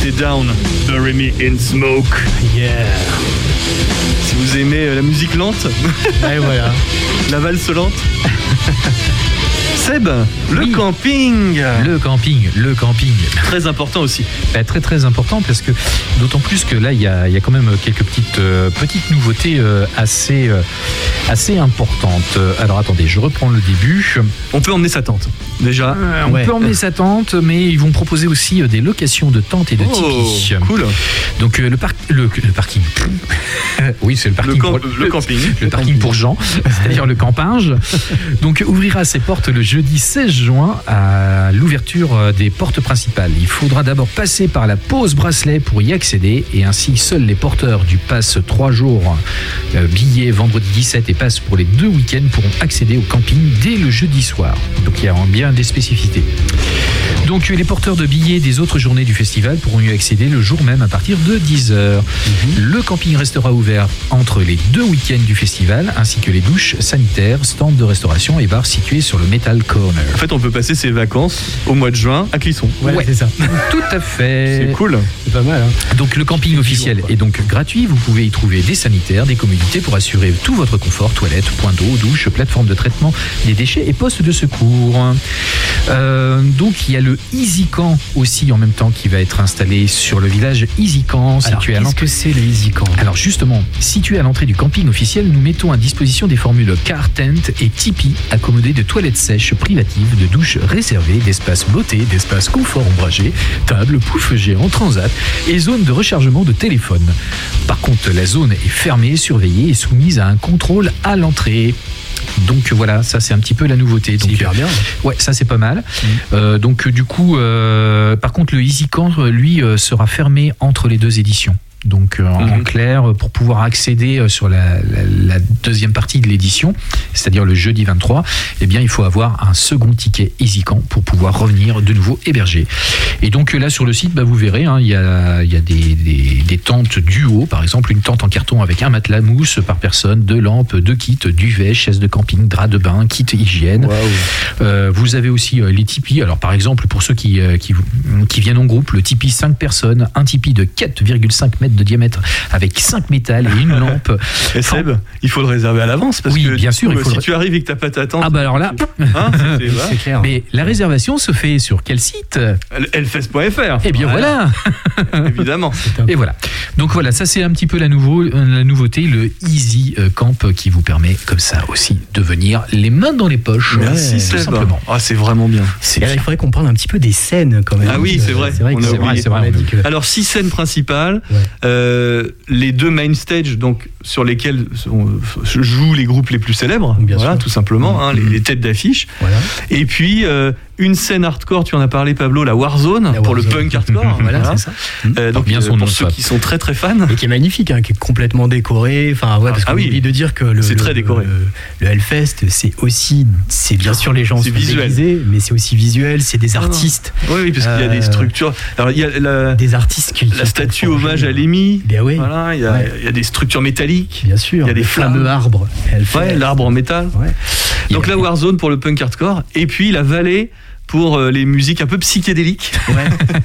C'était Down, Bury Me in Smoke. Yeah. Si vous aimez euh, la musique lente, Et voilà. la valse lente. Seb, le Oui. camping. Le camping, le camping. Très important aussi. Bah, très très important parce que d'autant plus que là il y a, il y a quand même quelques petites euh, petites nouveautés euh, assez euh, assez importantes. Alors attendez, je reprends le début. On peut emmener sa tente, déjà. Euh, on Ouais. peut emmener sa tente, mais ils vont proposer aussi euh, des locations de tentes et de Oh, tipis. cool. Donc euh, le, parc, le, le parking. oui, c'est le Le, parking. camp- pour, le camping. le parking pour Jean, c'est-à-dire le campage. Donc ouvrira ses portes le jeudi seize juin à l'ouverture euh, des portes principales. Il faudra d'abord passer par la pause bracelet pour y accéder et ainsi seuls les porteurs du pass trois jours, euh, billets vendredi dix-sept et pass pour les deux week-ends pourront accéder au camping dès le jeudi soir. Donc il y a bien des spécificités. Donc les porteurs de billets des autres journées du festival pourront y accéder le jour même à partir de dix heures. Le camping restera ouvert entre les deux week-ends du festival, ainsi que les douches sanitaires, stands de restauration et bars situés sur le Metal Corner. En fait, on peut passer ses vacances au mois de juin à Clisson. Voilà, Ouais. c'est ça. Tout à fait. C'est cool. C'est pas mal, hein. Donc le camping officiel jours, quoi. est donc gratuit. Vous pouvez y trouver des sanitaires, des commodités pour assurer tout votre confort, toilettes, point d'eau, douche, plateforme de traitement des déchets et poste de secours. Euh, donc il y a le EasyCamp aussi en même temps qui va être installé sur le village EasyCamp Alors, situé à qu'est-ce l'entrée. que c'est le Easy Camp? Alors justement, situé à l'entrée du camping officiel, nous mettons à disposition des formules car tent et tipi accommodés de toilettes sèches privatives, de douches réservées, d'espaces beauté, d'espaces confort ombragé, tables, poufs géants, transat et zones de rechargement de téléphone. Par contre, la zone est fermée, surveillée et soumise à un contrôle à l'entrée. Donc voilà, ça c'est un petit peu la nouveauté. C'est Donc, hyper bien. Ouais, ça c'est pas mal. Euh, donc euh, du coup, euh, par contre, le EasyCamp, lui, euh, sera fermé entre les deux éditions. Donc euh, en Mhm. clair, euh, pour pouvoir accéder euh, sur la, la- la deuxième partie de l'édition, c'est-à-dire le jeudi vingt-trois, eh bien il faut avoir un second ticket EasyCamp pour pouvoir revenir de nouveau héberger. Et donc euh, là sur le site, bah, vous verrez, hein, il y a, il y a des, des- des tentes duo, par exemple une tente en carton avec un matelas mousse par personne, deux lampes, deux kits, duvet, chaise de camping, drap de bain, kit hygiène. Euh, vous avez aussi euh, les tipis. Alors par exemple, pour ceux qui, euh, qui, qui viennent en groupe, le tipi cinq personnes, un tipi de quatre virgule cinq mètres de diamètre avec cinq métals et une lampe. Et Seb, il faut le réserver à l'avance parce Oui, que bien du sûr, coup, il faut si le- tu arrives et que t'as pas ta tente, Ah bah alors là, hein, c'est- c'est- C'est clair. mais la réservation se fait sur quel site? Elfest point F R. Eh bien voilà. Évidemment. Et voilà. Donc voilà, ça c'est un petit peu la, nouveau, euh, la nouveauté, le Easy euh, Camp qui vous permet comme ça aussi de venir les mains dans les poches. Merci tout Seb. simplement. Ah, c'est vraiment bien. C'est Et là, il faudrait qu'on parle un petit peu des scènes quand même. Ah oui, c'est vrai. C'est vrai On que a c'est vrai, oublié. c'est vrai, on a dit que- Alors six scènes principales, Ouais. euh, les deux main stage donc sur lesquels on- jouent les groupes les plus célèbres, Bien voilà, sûr. tout simplement, hein, les, les têtes d'affiche. Voilà. Et puis euh, une scène hardcore, tu en as parlé Pablo, la Warzone La pour le Warzone. punk hardcore. Voilà, c'est ça. Euh, donc Bien son euh, nom, pour ceux ça. qui sont très très fans. Et qui est magnifique, hein, qui est complètement décoré. Enfin, ouais, parce Ah qu'on oui. oublie de dire que le, C'est le- très décoré. Le, le Hellfest, c'est aussi, c'est bien sûr les gens C'est sont visuel. déguisés, mais c'est aussi visuel. C'est des Ah non. artistes, Oui, oui, parce qu'il y a des Euh, structures. Alors il y a la, des artistes qui. la qui statue ont forgé- hommage à Lémi. Bien oui, Voilà, il y, a, Ouais. il y a des structures métalliques. bien sûr. il y a des le flammes. fameux arbre. Hellfest. Ouais, l'arbre en métal. Ouais. Donc Il y a- la Warzone pour le punk hardcore. Et puis la vallée pour euh, les musiques un peu psychédéliques Ouais.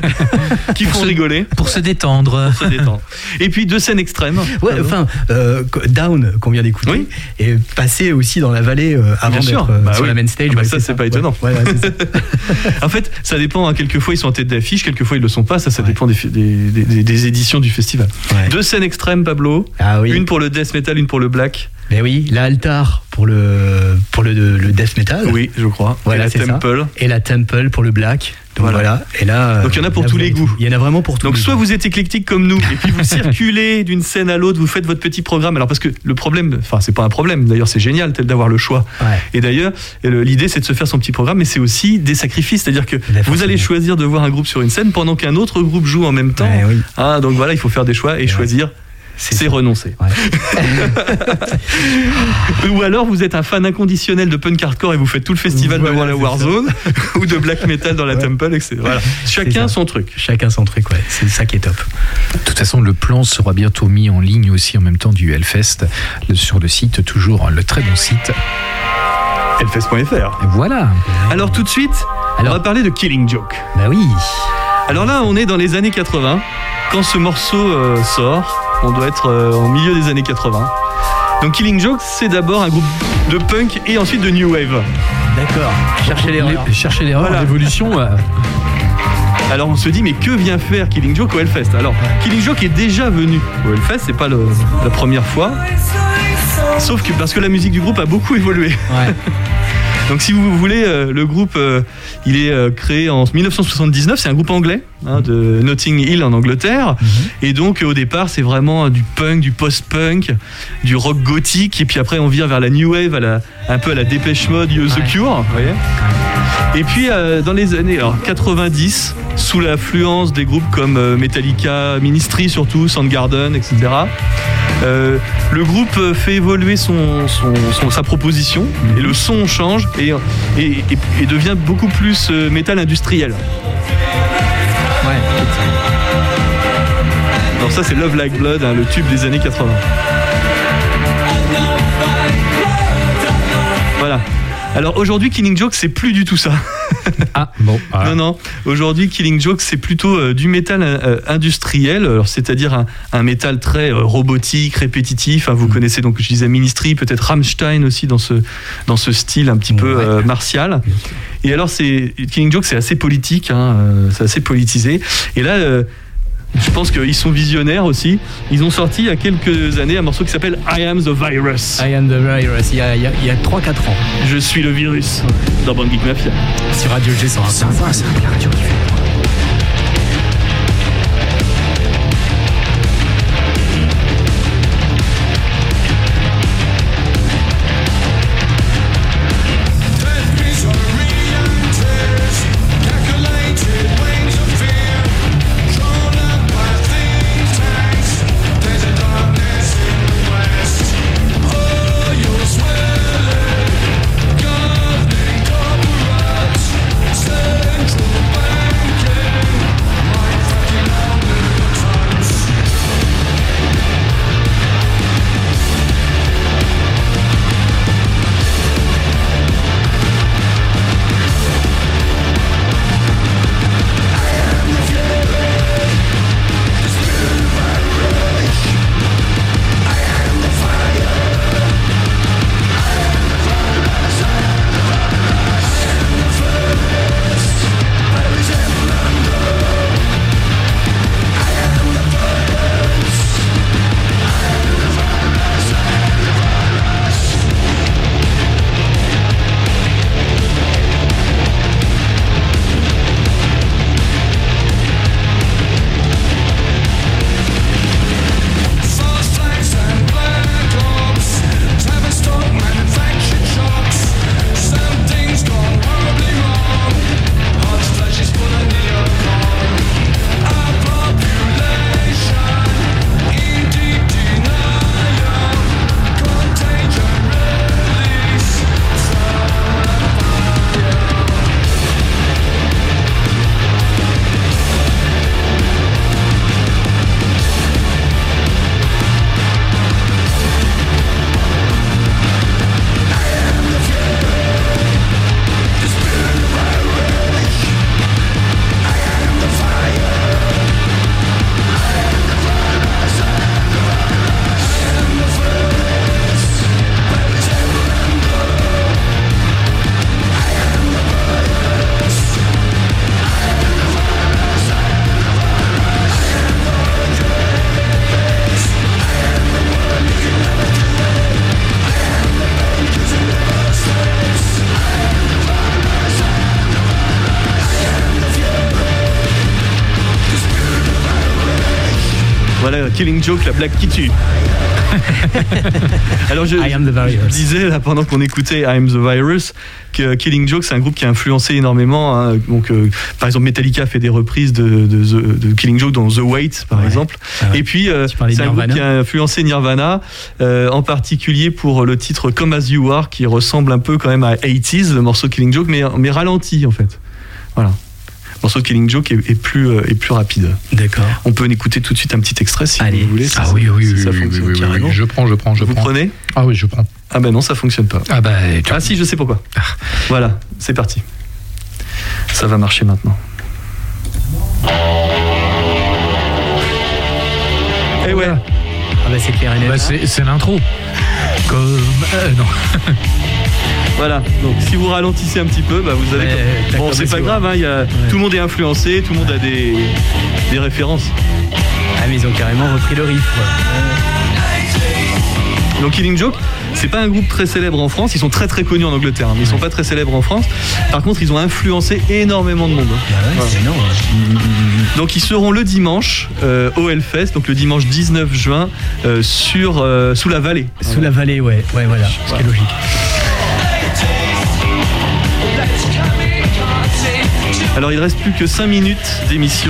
qui font se- rigoler, Pour se détendre. se détendre. Et puis deux scènes extrêmes. Ouais, enfin, euh, Down qu'on vient d'écouter, Oui. et passer aussi dans la vallée euh, avant Bien sûr. d'être euh, Bah sur oui. la main stage. Ah bah ouais, ça, c'est pas étonnant. Ouais, ouais, c'est ça. En fait, ça dépend. Hein, quelquefois ils sont en tête d'affiche, quelquefois ils le sont pas. Ça, ça Ouais. dépend des, des, des- des éditions du festival. Ouais. Deux scènes extrêmes, Pablo. Ah oui. Une pour le death metal, une pour le black. Mais oui, la altar pour le pour le, le death metal. Oui, je crois. Voilà, et la c'est ça. temple. Et la temple pour le black. Donc Voilà. voilà. Et là. Donc il y en a pour là, tous vous les avez goûts. tout. Il y en a vraiment pour tous Donc les soit goûts. vous êtes éclectique comme nous et puis vous circulez d'une scène à l'autre, vous faites votre petit programme. Alors parce que le problème, enfin c'est pas un problème. D'ailleurs c'est génial tel d'avoir le choix. Ouais. Et d'ailleurs et le- l'idée c'est de se faire son petit programme, mais c'est aussi des sacrifices. C'est-à-dire que Là, vous forcément. allez choisir de voir un groupe sur une scène pendant qu'un autre groupe joue en même temps. Ouais, oui. Ah donc voilà, il faut faire des choix et Ouais. choisir. C'est C'est ça. renoncer. Ouais. Ou alors vous êtes un fan inconditionnel de punk hardcore et vous faites tout le festival Voilà, devant la c'est Warzone ou de black metal dans la Ouais. temple. Et c'est- voilà. Chacun ça. son truc. Chacun son truc, ouais. C'est ça qui est top. De toute façon, le plan sera bientôt mis en ligne aussi en même temps du Hellfest le- sur le site, toujours le très bon site. Elfest point F R. Et voilà. Alors tout de suite, on Alors. va parler de Killing Joke. Bah oui. Alors là, on est dans les années quatre-vingts. Quand ce morceau euh, sort, on doit être euh, au milieu des années quatre-vingts. Donc Killing Joke, c'est d'abord un groupe de punk et ensuite de new wave. D'accord. Cherchez l'erreur. Les- Chercher l'erreur, Voilà. l'évolution. euh, Alors on se dit, mais que vient faire Killing Joke au Hellfest? Alors Killing Joke est déjà venu au Hellfest, c'est pas le- la première fois. Sauf que parce que la musique du groupe a beaucoup évolué. Ouais. Donc si vous voulez, euh, le groupe, euh, il est euh, créé en dix-neuf cent soixante-dix-neuf, c'est un groupe anglais, hein, de Notting Hill en Angleterre. Mm-hmm. Et donc euh, au départ, c'est vraiment euh, du punk, du post-punk, du rock gothique. Et puis après, on vire vers la new wave, à la, un peu à la Dépêche Mode, The Ouais. Cure. Vous voyez. Et puis euh, dans les années alors, quatre-vingt-dix, sous l'influence des groupes comme euh, Metallica, Ministry surtout, Soundgarden, et cetera, euh, le groupe euh, fait évoluer son, son, son- sa proposition et le son change et, et, et- et devient beaucoup plus euh, métal industriel. Ouais. Alors ça c'est Love Like Blood, hein, le tube des années quatre-vingts. Voilà. Alors aujourd'hui Killing Joke c'est plus du tout ça. Ah, bon. voilà. Non, non. Aujourd'hui, Killing Joke, c'est plutôt euh, du métal euh, industriel, alors, c'est-à-dire un, un métal très euh, robotique, répétitif. Hein, vous connaissez donc, je disais, Ministry, peut-être Rammstein aussi dans ce, dans ce style un petit peu Ouais. euh, martial. Et alors, c'est, Killing Joke, c'est assez politique, hein, euh, c'est assez politisé. Et là, euh, je pense qu'ils sont visionnaires aussi. Ils ont sorti il y a quelques années un morceau qui s'appelle I Am the Virus. I am the virus. Il y a, il y a, il y a trois quatre ans. Je suis le virus dans Band Geek Mafia. Sur Radio G cent un. C'est sympa, ça, la radio qui fait. Voilà, Killing Joke, la blague qui tue. Alors je, I am the virus. je disais là pendant qu'on écoutait I Am the Virus que Killing Joke c'est un groupe qui a influencé énormément. Hein. Donc euh, par exemple Metallica fait des reprises de, de, The- de Killing Joke dans The Wait par Ouais. exemple. Ah ouais. Et puis euh, Tu parlais de c'est un groupe Nirvana. qui a influencé Nirvana, euh, en particulier pour le titre Come As You Are qui ressemble un peu quand même à eighties, le morceau Killing Joke, mais, mais ralenti en fait. Voilà. Le morceau de Killing Joke est, est, plus, euh, est plus rapide. D'accord. On peut en écouter tout de suite un petit extrait si Allez. vous voulez. Ah si oui, ça- oui, si oui, ça oui, fonctionne oui, oui, carrément. oui, je prends, je prends, je Vous prends. prenez? Ah oui, je prends. Ah ben non, ça fonctionne pas. Ah bah, tu Ah si, je sais pourquoi. Voilà, c'est parti. Ça va marcher maintenant. Et ouais. Ah bah c'est clair et net. Bah, c'est, c'est l'intro. Comme. Euh, non. Voilà, donc si vous ralentissez un petit peu, bah, vous avez. Ouais, t'as bon, c'est commencé, pas ouais. grave, hein, il y a... tout le monde est influencé, tout le monde a des, des références. Ah mais ils ont carrément repris le riff. quoi. Donc Killing Joke, c'est pas un groupe très célèbre en France, ils sont très très connus en Angleterre, hein, mais ils sont pas très célèbres en France. Par contre, ils ont influencé énormément de monde. hein. Bah ouais, Voilà. c'est énorme. Donc ils seront le dimanche euh, au Hellfest, donc le dimanche dix-neuf juin, euh, sur, euh, sous la vallée. Sous la vallée, ouais, ouais, voilà, ce qui est logique. Alors il reste plus que cinq minutes d'émission.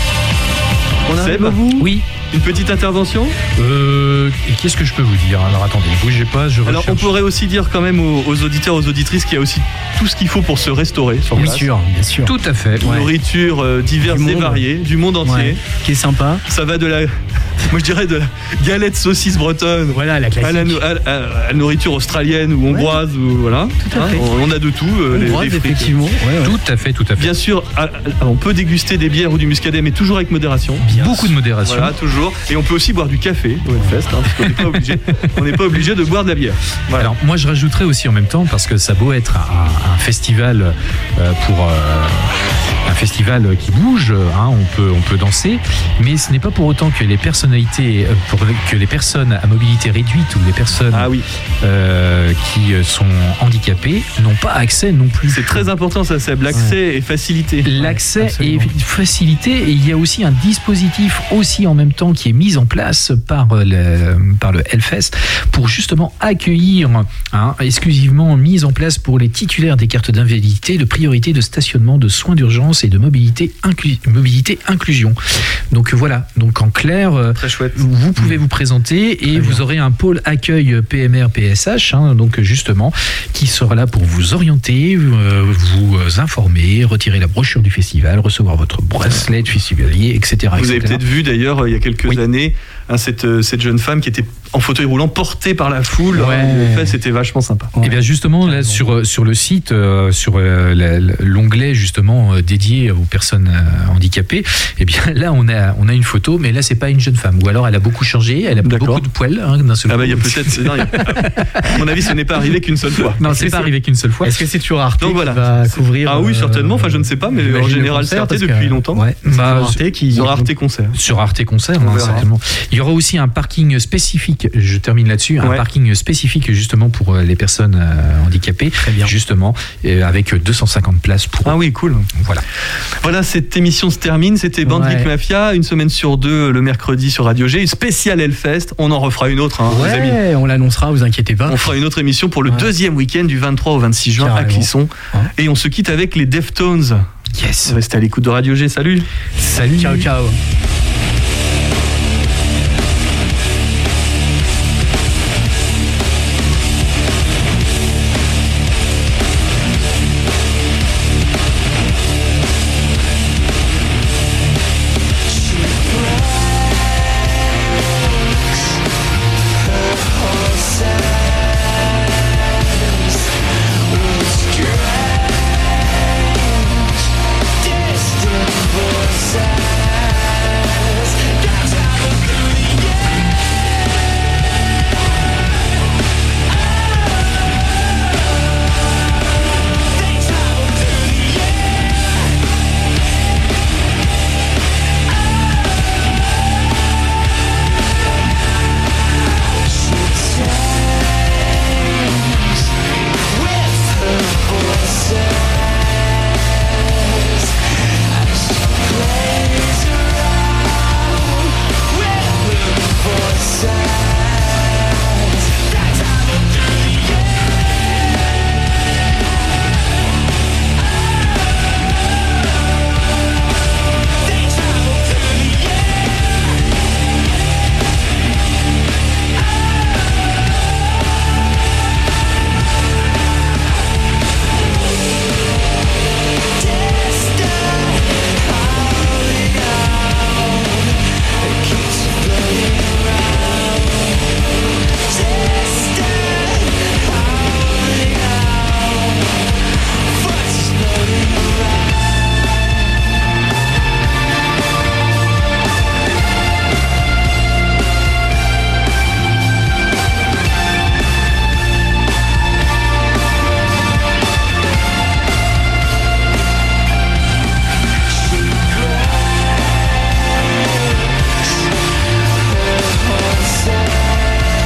On arrive Seb, au bout. Oui. une petite intervention. Euh, et qu'est-ce que je peux vous dire? Alors attendez, bougez pas, je Alors on recherche. pourrait aussi dire quand même aux, aux auditeurs, aux auditrices qu'il y a aussi tout ce qu'il faut pour se restaurer sur Bien place. sûr, bien sûr. Tout à fait. Ouais. Nourriture euh, diverses Du et monde. variées, du monde entier. Ouais. Qui est sympa. Ça va de la, moi je dirais de la galette saucisse bretonne Voilà la à classique. la, nou- à- à- à la nourriture australienne ou hongroise ou voilà. Tout à Hein, fait. on, on a de tout. euh, les- Hongroise, les frites. effectivement. Ouais, ouais. Tout à fait, tout à fait. Bien sûr, à- à- on peut déguster des bières ou du muscadet, mais toujours avec modération. Beaucoup de modération. Voilà, toujours. Et on peut aussi boire du café au Hellfest, hein, parce qu'on n'est pas obligé. On n'est pas obligé de boire de la bière. Voilà. Alors moi je rajouterais aussi en même temps, parce que ça a beau être un, un festival euh, pour euh, un festival qui bouge, hein, on peut on peut danser, mais ce n'est pas pour autant que les personnalités, euh, pour que les personnes à mobilité réduite ou les personnes Ah oui, euh, qui sont handicapées n'ont pas accès non plus. c'est très important ça, Seb. L'accès est facilité. L'accès est absolument. facilité et il y a aussi un dispositif aussi en même temps qui est mis en place par le, par le Hellfest pour justement accueillir, hein, exclusivement mis en place pour les titulaires des cartes d'invalidité de priorité de stationnement, de soins d'urgence et de mobilité, inclu- mobilité inclusion. Donc voilà, donc en clair, euh, Très chouette. vous pouvez vous présenter et vous aurez un pôle accueil P M R P S H, hein, donc justement, qui sera là pour vous orienter, euh, vous informer, retirer la brochure du festival, recevoir votre bracelet de festivalier, et cetera. Vous avez et cetera. peut-être vu d'ailleurs euh, il y a quelques Oui. années hein, cette, euh, cette jeune femme qui était en fauteuil roulant portée par la foule. Ouais. hein, le fait, c'était vachement sympa. Et bien justement là sur sur le site, euh, sur euh, la- la- l'onglet justement euh, dédié aux personnes euh, handicapées, et bien là on a on a une photo, mais là c'est pas une jeune femme, ou alors elle a beaucoup changé, elle a D'accord. beaucoup de poils hein, d'un seul Ah bah il y a coup. peut-être. non, il y a- À mon avis, ce n'est pas arrivé qu'une seule fois. Non, Est-ce c'est que pas c'est- arrivé qu'une seule fois. Est-ce que c'est toujours Arte Donc qui voilà. va C'est- couvrir Ah oui, euh, certainement. Enfin, je ne sais pas, mais en j'imagine le général, c'est concert, Arte parce que- depuis longtemps. Ouais, c'est Bah, Arte qui. Sur Arte Concert. Sur Arte Concert, On hein, verra. certainement. Il y aura aussi un parking spécifique, je termine là-dessus, un Ouais. parking spécifique justement pour euh, les personnes euh, handicapées, Très bien. justement, euh, avec deux cent cinquante places pour Ah oui, cool. voilà. Voilà, cette émission se termine. C'était Band Ouais. Geek Mafia, une semaine sur deux le mercredi sur Radio G, une spéciale Hellfest. On en refera une autre, hein, les amis. Ouais, on l'annoncera, vous inquiétez pas. On fera une autre émission pour le Ouais. deuxième week-end du vingt-trois au vingt-six juin à Carrément. Clisson. Ouais. Et on se quitte avec les Deftones. Yes. Restez à l'écoute de Radio G. Salut. Salut. Ciao, ciao.